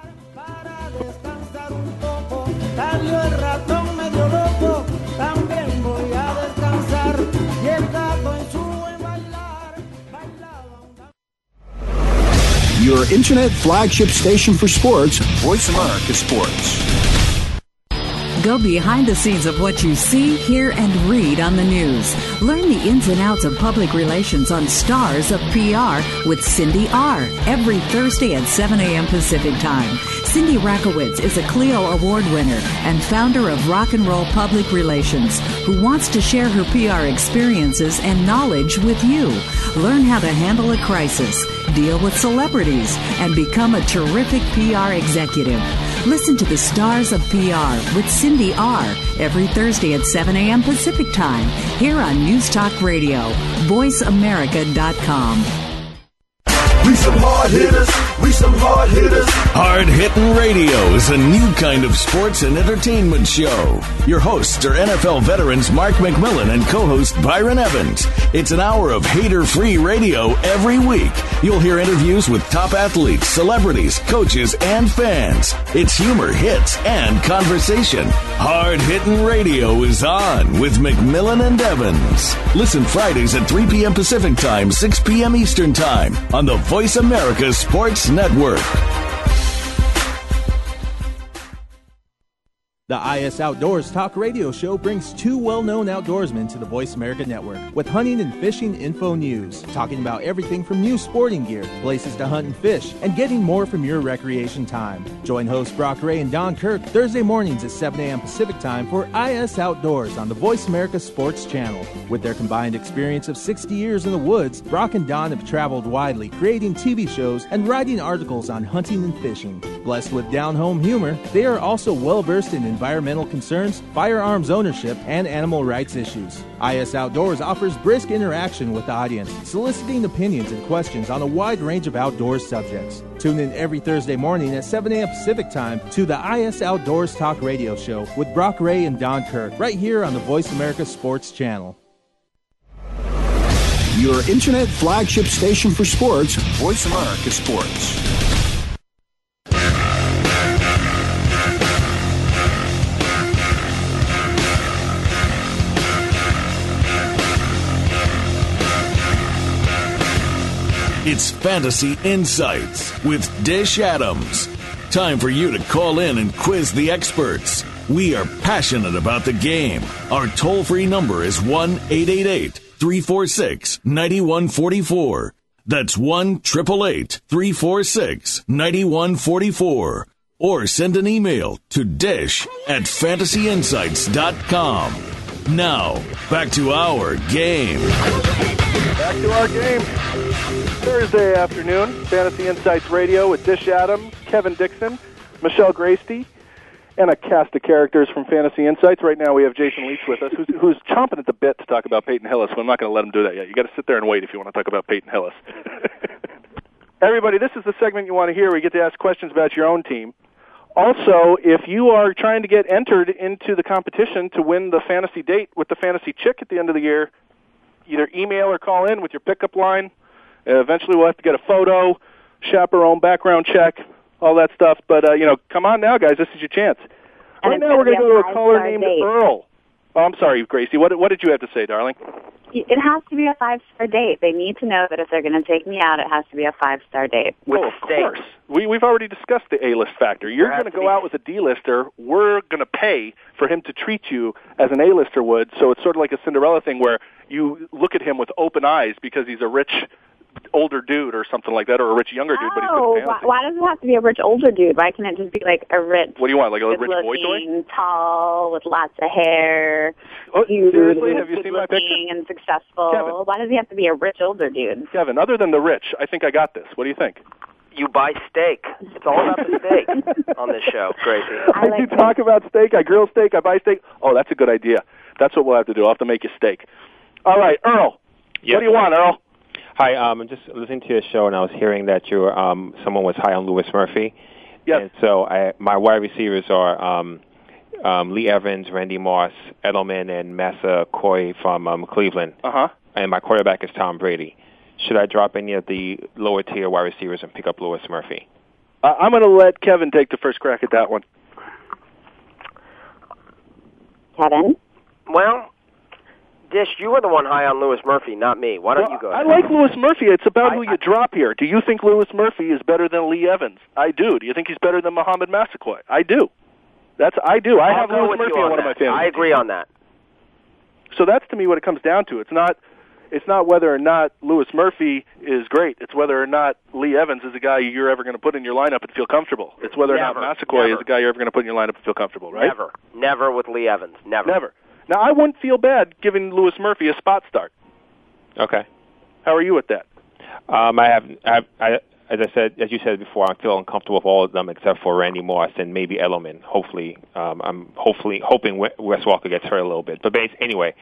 Your internet flagship station for sports, Voice America Sports. Go behind the scenes of what you see, hear, and read on the news. Learn the ins and outs of public relations on Stars of PR with Cindy R. every Thursday at 7 a.m. Pacific Time. Cindy Rakowitz is a Clio Award winner and founder of Rock and Roll Public Relations, who wants to share her PR experiences and knowledge with you. Learn how to handle a crisis, deal with celebrities, and become a terrific PR executive. Listen to the Stars of PR with Cindy R. every Thursday at 7 a.m. Pacific Time here on News Talk Radio, VoiceAmerica.com. We some hard hitters. We some hard hitters. Hard Hittin' Radio is a new kind of sports and entertainment show. Your hosts are NFL veterans Mark McMillan and co-host Byron Evans. It's an hour of hater-free radio every week. You'll hear interviews with top athletes, celebrities, coaches, and fans. It's humor, hits, and conversation. Hard Hittin' Radio is on with McMillan and Evans. Listen Fridays at 3 p.m. Pacific Time, 6 p.m. Eastern Time on the Voice America Sports Network. The IS Outdoors Talk Radio Show brings two well-known outdoorsmen to the Voice America Network with hunting and fishing info news, talking about everything from new sporting gear, places to hunt and fish, and getting more from your recreation time. Join hosts Brock Ray and Don Kirk Thursday mornings at 7 a.m. Pacific Time for IS Outdoors on the Voice America Sports Channel. With their combined experience of 60 years in the woods, Brock and Don have traveled widely, creating TV shows and writing articles on hunting and fishing. Blessed with down-home humor, they are also well-versed in environmental concerns, firearms ownership, and animal rights issues. IS Outdoors offers brisk interaction with the audience, soliciting opinions and questions on a wide range of outdoors subjects. Tune in every Thursday morning at 7 a.m. Pacific Time to the IS Outdoors Talk Radio Show with Brock Ray and Don Kirk, right here on the Voice America Sports Channel. Your internet flagship station for sports, Voice America Sports. It's Fantasy Insights with Dish Adams. Time for you to call in and quiz the experts. We are passionate about the game. Our toll-free number is 1-888-346-9144. That's 1-888-346-9144. Or send an email to dish@fantasyinsights.com. Now, back to our game. Back to our game. Thursday afternoon, Fantasy Insights Radio with Dish Adams, Kevin Dixon, Michelle Gracey, and a cast of characters from Fantasy Insights. Right now we have Jason Leach with us, who's chomping at the bit to talk about Peyton Hillis, but I'm not going to let him do that yet. You got to sit there and wait if you want to talk about Peyton Hillis. Everybody, this is the segment you want to hear where you get to ask questions about your own team. Also, if you are trying to get entered into the competition to win the fantasy date with the fantasy chick at the end of the year, either email or call in with your pickup line. Eventually we'll have to get a photo, chaperone, background check, all that stuff. But, come on now, guys. This is your chance. Right now we're going to go to a caller named Earl. Oh, I'm sorry, Gracie. What did you have to say, darling? It has to be a 5-star date. They need to know that if they're going to take me out, it has to be a 5-star date. Well, of course. We've already discussed the A-list factor. You're going to go out with a D-lister. We're going to pay for him to treat you as an A-lister would. So it's sort of like a Cinderella thing where you look at him with open eyes because he's a rich older dude or something like that, or a rich younger dude, but he's good at fantasy. Why does it have to be a rich older dude? Why can't it just be like a rich, what do you want, like a rich boy toy? Tall, with lots of hair, seriously? Have you seen my picture? And successful. Kevin. Why does he have to be a rich older dude? Kevin, other than the rich, I think I got this. What do you think? You buy steak. It's all about the steak on this show, Gracie. I do talk about steak. I grill steak. I buy steak. Oh, that's a good idea. That's what we'll have to do. I'll have to make you steak. All right, Earl. Yes. What do you want, Earl? Hi, I'm just listening to your show, and I was hearing that you were, someone was high on Lewis Murphy. Yes. And so my wide receivers are Lee Evans, Randy Moss, Edelman, and Massa Coy from Cleveland. Uh-huh. And my quarterback is Tom Brady. Should I drop any of the lower-tier wide receivers and pick up Lewis Murphy? I'm going to let Kevin take the first crack at that one. Kevin? Well, Dish, you were the one high on Lewis Murphy, not me. Why don't you go ahead? I like Lewis Murphy. It's about who you drop here. Do you think Lewis Murphy is better than Lee Evans? I do. Do you think he's better than Muhammad Massaquoi? I do. I do. I have Lewis Murphy on one of my favorites. I agree on that. So that's, to me, what it comes down to. It's not whether or not Lewis Murphy is great. It's whether or not Lee Evans is a guy you're ever going to put in your lineup and feel comfortable. It's whether or not Massaquoi is a guy you're ever going to put in your lineup and feel comfortable, right? Never with Lee Evans. Never. Now, I wouldn't feel bad giving Lewis Murphy a spot start. Okay. How are you with that? I as you said before, I feel uncomfortable with all of them except for Randy Moss and maybe Edelman. Hopefully, I'm hoping Wes Walker gets hurt a little bit. But anyway,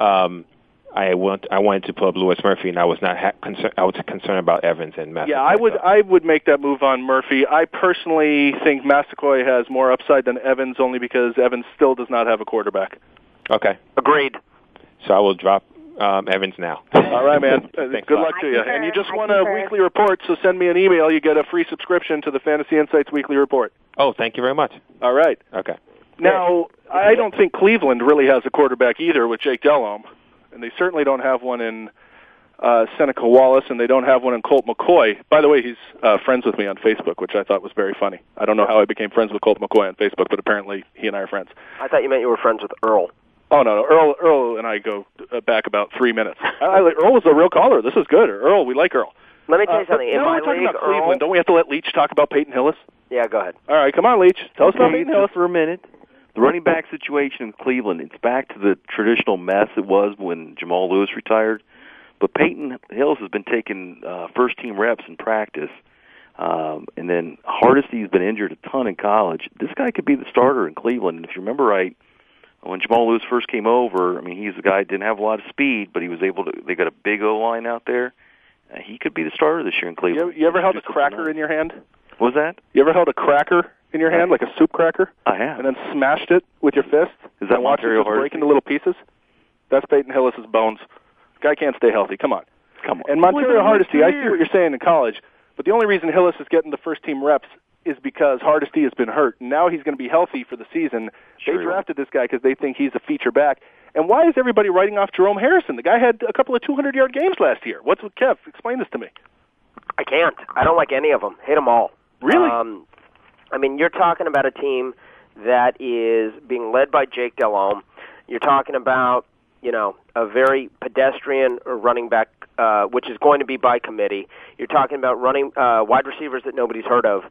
I wanted to put up Louis Murphy, and I was not concerned. I was concerned about Evans and Massaquoi. Yeah, I would make that move on Murphy. I personally think Massaquoi has more upside than Evans, only because Evans still does not have a quarterback. Okay, agreed. So I will drop Evans now. All right, man. Good luck to you. And you just won a weekly report, so send me an email. You get a free subscription to the Fantasy Insights Weekly Report. Oh, thank you very much. All right. Okay. Now, I don't think Cleveland really has a quarterback either with Jake Delhomme, and they certainly don't have one in Seneca Wallace, and they don't have one in Colt McCoy. By the way, he's friends with me on Facebook, which I thought was very funny. I don't know how I became friends with Colt McCoy on Facebook, but apparently he and I are friends. I thought you meant you were friends with Earl. Oh, no. Earl and I go back about 3 minutes. Earl was a real caller. This is good. Earl, we like Earl. Let me tell you something. We're talking about Cleveland. Don't we have to let Leach talk about Peyton Hillis? Yeah, go ahead. All right, come on, Leach. Tell us about Peyton Hillis for a minute. The running back situation in Cleveland, it's back to the traditional mess it was when Jamal Lewis retired. But Peyton Hillis has been taking first-team reps in practice. And then Hardesty's been injured a ton in college. This guy could be the starter in Cleveland. And if you remember right, when Jamal Lewis first came over, I mean, he's a guy who didn't have a lot of speed, but he was able to. They got a big O-line out there. He could be the starter this year in Cleveland. You ever held a cracker in your hand? What was that? You ever held a cracker in your hand, like a soup cracker? I have. And then smashed it with your fist? Is that Montario Hardesty? Break into little pieces? That's Peyton Hillis' bones. Guy can't stay healthy. Come on. And Montario Hardesty, I see what you're saying in college, but the only reason Hillis is getting the first-team reps is because Hardesty has been hurt. Now he's going to be healthy for the season. They drafted this guy because they think he's a feature back. And why is everybody writing off Jerome Harrison? The guy had a couple of 200-yard games last year. What's with Kev? Explain this to me. I can't. I don't like any of them. Hate them all. Really? I mean, you're talking about a team that is being led by Jake Delhomme. You're talking about, a very pedestrian running back, which is going to be by committee. You're talking about running wide receivers that nobody's heard of.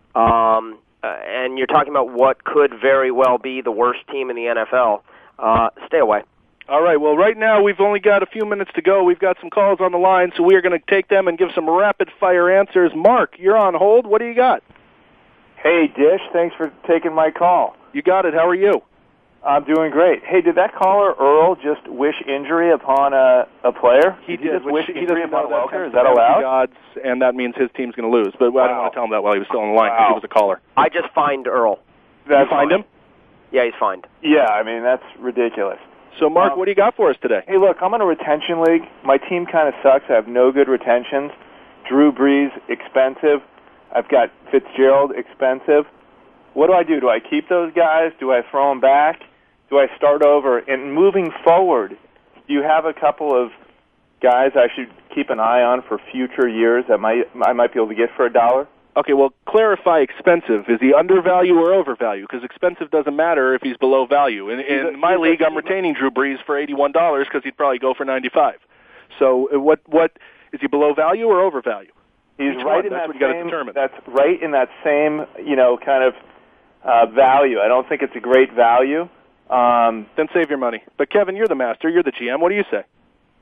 And you're talking about what could very well be the worst team in the NFL. Stay away. All right, well, right now we've only got a few minutes to go. We've got some calls on the line, so we are going to take them and give some rapid-fire answers. Mark, you're on hold. What do you got? Hey, Dish, thanks for taking my call. You got it. How are you? I'm doing great. Hey, did that caller, Earl, just wish injury upon a player? He did. Just wish injury upon Welker? Is that allowed? Odds, and that means his team's going to lose. But I don't want to tell him that while he was still on the line because he was a caller. I just fined Earl. You fined him? Yeah, he's fined. Yeah, I mean, that's ridiculous. So, Mark, what do you got for us today? Hey, look, I'm in a retention league. My team kind of sucks. I have no good retentions. Drew Brees, expensive. I've got Fitzgerald, expensive. What do? Do I keep those guys? Do I throw them back? Do I start over? And moving forward, do you have a couple of guys I should keep an eye on for future years that I might be able to get for $1? Okay, well, clarify expensive. Is he undervalue or overvalue? Because expensive doesn't matter if he's below value. In my league, I'm retaining Drew Brees for $81 because he'd probably go for $95. So what is he below value or overvalue? He's right in that same. That's right in that same, kind of value. I don't think it's a great value. Then save your money. But Kevin, you're the master. You're the GM. What do you say?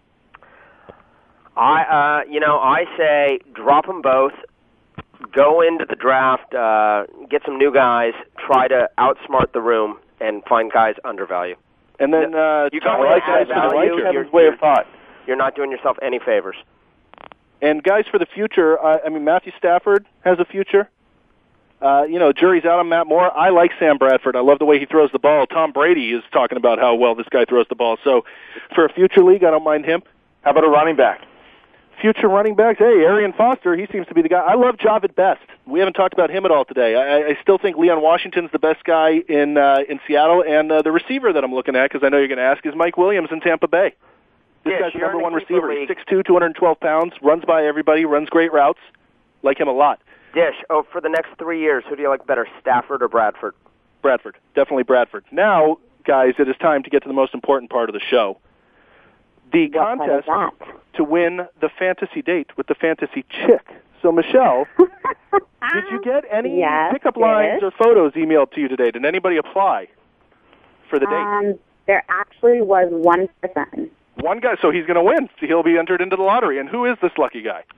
I say drop them both. Go into the draft, get some new guys, try to outsmart the room, and find guys undervalue. And then you go with high value. Kevin's way of thought. You're not doing yourself any favors. And guys for the future, Matthew Stafford has a future. Jury's out on Matt Moore. I like Sam Bradford. I love the way he throws the ball. Tom Brady is talking about how well this guy throws the ball. So for a future league, I don't mind him. How about a running back? Future running backs, hey, Arian Foster, he seems to be the guy. I love Javid Best. We haven't talked about him at all today. I still think Leon Washington's the best guy in Seattle, and the receiver that I'm looking at, because I know you're going to ask, is Mike Williams in Tampa Bay. This guy's the number one receiver. He's 6'2", 212 pounds, runs by everybody, runs great routes. Like him a lot. Dish, for the next 3 years, who do you like better, Stafford or Bradford? Bradford. Definitely Bradford. Now, guys, it is time to get to the most important part of the show. The contest to win the fantasy date with the fantasy chick. So, Michelle, did you get any pickup lines or photos emailed to you today? Did anybody apply for the date? There actually was one person. One guy, so he's going to win. He'll be entered into the lottery. And who is this lucky guy?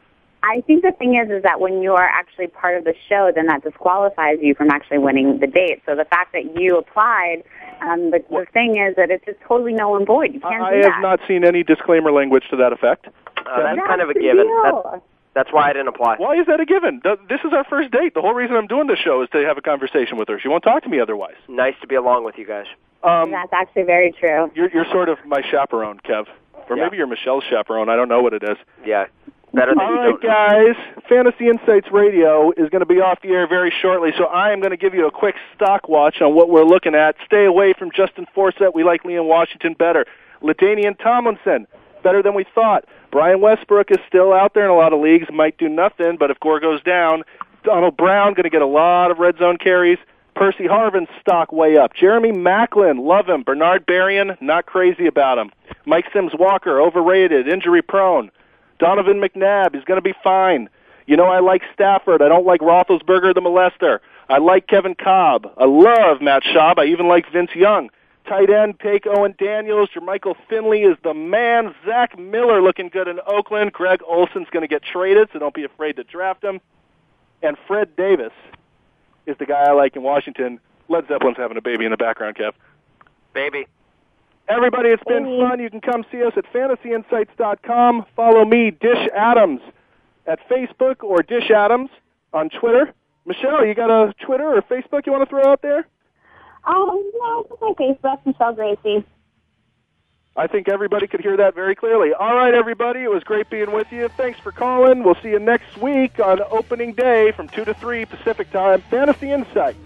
I think the thing is that when you are actually part of the show, then that disqualifies you from actually winning the date. So the fact that you applied, the thing is that it's just totally null and void. You can't do that. I have not seen any disclaimer language to that effect. That's kind of a given. That's why I didn't apply. Why is that a given? This is our first date. The whole reason I'm doing this show is to have a conversation with her. She won't talk to me otherwise. Nice to be along with you guys. That's actually very true. You're sort of my chaperone, Kev. Or maybe you're Michelle's chaperone. I don't know what it is. Yeah. Better than All right, guys. Fantasy Insights Radio is going to be off the air very shortly, so I am going to give you a quick stock watch on what we're looking at. Stay away from Justin Forsett. We like Liam Washington better. LaDainian Tomlinson, better than we thought. Brian Westbrook is still out there in a lot of leagues. Might do nothing, but if Gore goes down, Donald Brown going to get a lot of red zone carries. Percy Harvin's stock way up. Jeremy Maclin, love him. Bernard Berrien, not crazy about him. Mike Sims-Walker, overrated, injury-prone. Donovan McNabb, he's going to be fine. You know, I like Stafford. I don't like Roethlisberger, the molester. I like Kevin Cobb. I love Matt Schaub. I even like Vince Young. Tight end, take Owen Daniels. Jermichael Finley is the man. Zach Miller looking good in Oakland. Greg Olson's going to get traded, so don't be afraid to draft him. And Fred Davis is the guy I like in Washington. Led Zeppelin's having a baby in the background, Kev. Baby. Everybody, it's been fun. You can come see us at fantasyinsights.com. Follow me, Dish Adams, at Facebook or Dish Adams on Twitter. Michelle, you got a Twitter or Facebook you want to throw out there? No, it's my Facebook, Michelle Gracie. I think everybody could hear that very clearly. All right, everybody, it was great being with you. Thanks for calling. We'll see you next week on opening day from 2 to 3 Pacific Time. Fantasy Insights.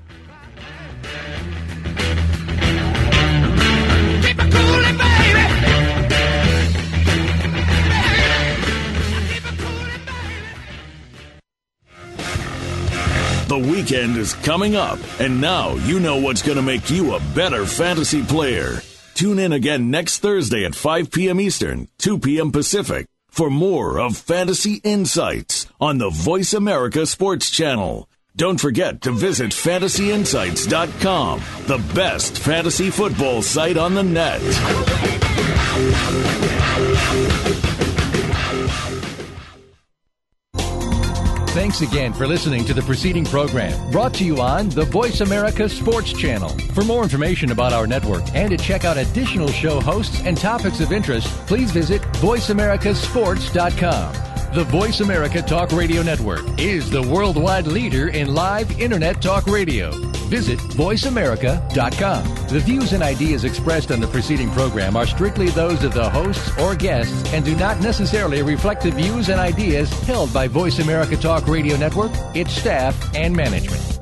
Keep it coolin', baby. The weekend is coming up, and now you know what's going to make you a better fantasy player. Tune in again next Thursday at 5 p.m. Eastern, 2 p.m. Pacific, for more of Fantasy Insights on the Voice America Sports Channel. Don't forget to visit fantasyinsights.com, the best fantasy football site on the net. Thanks again for listening to the preceding program, brought to you on the Voice America Sports Channel. For more information about our network and to check out additional show hosts and topics of interest, please visit voiceamericasports.com. The Voice America Talk Radio Network is the worldwide leader in live Internet talk radio. Visit voiceamerica.com. The views and ideas expressed on the preceding program are strictly those of the hosts or guests and do not necessarily reflect the views and ideas held by Voice America Talk Radio Network, its staff, and management.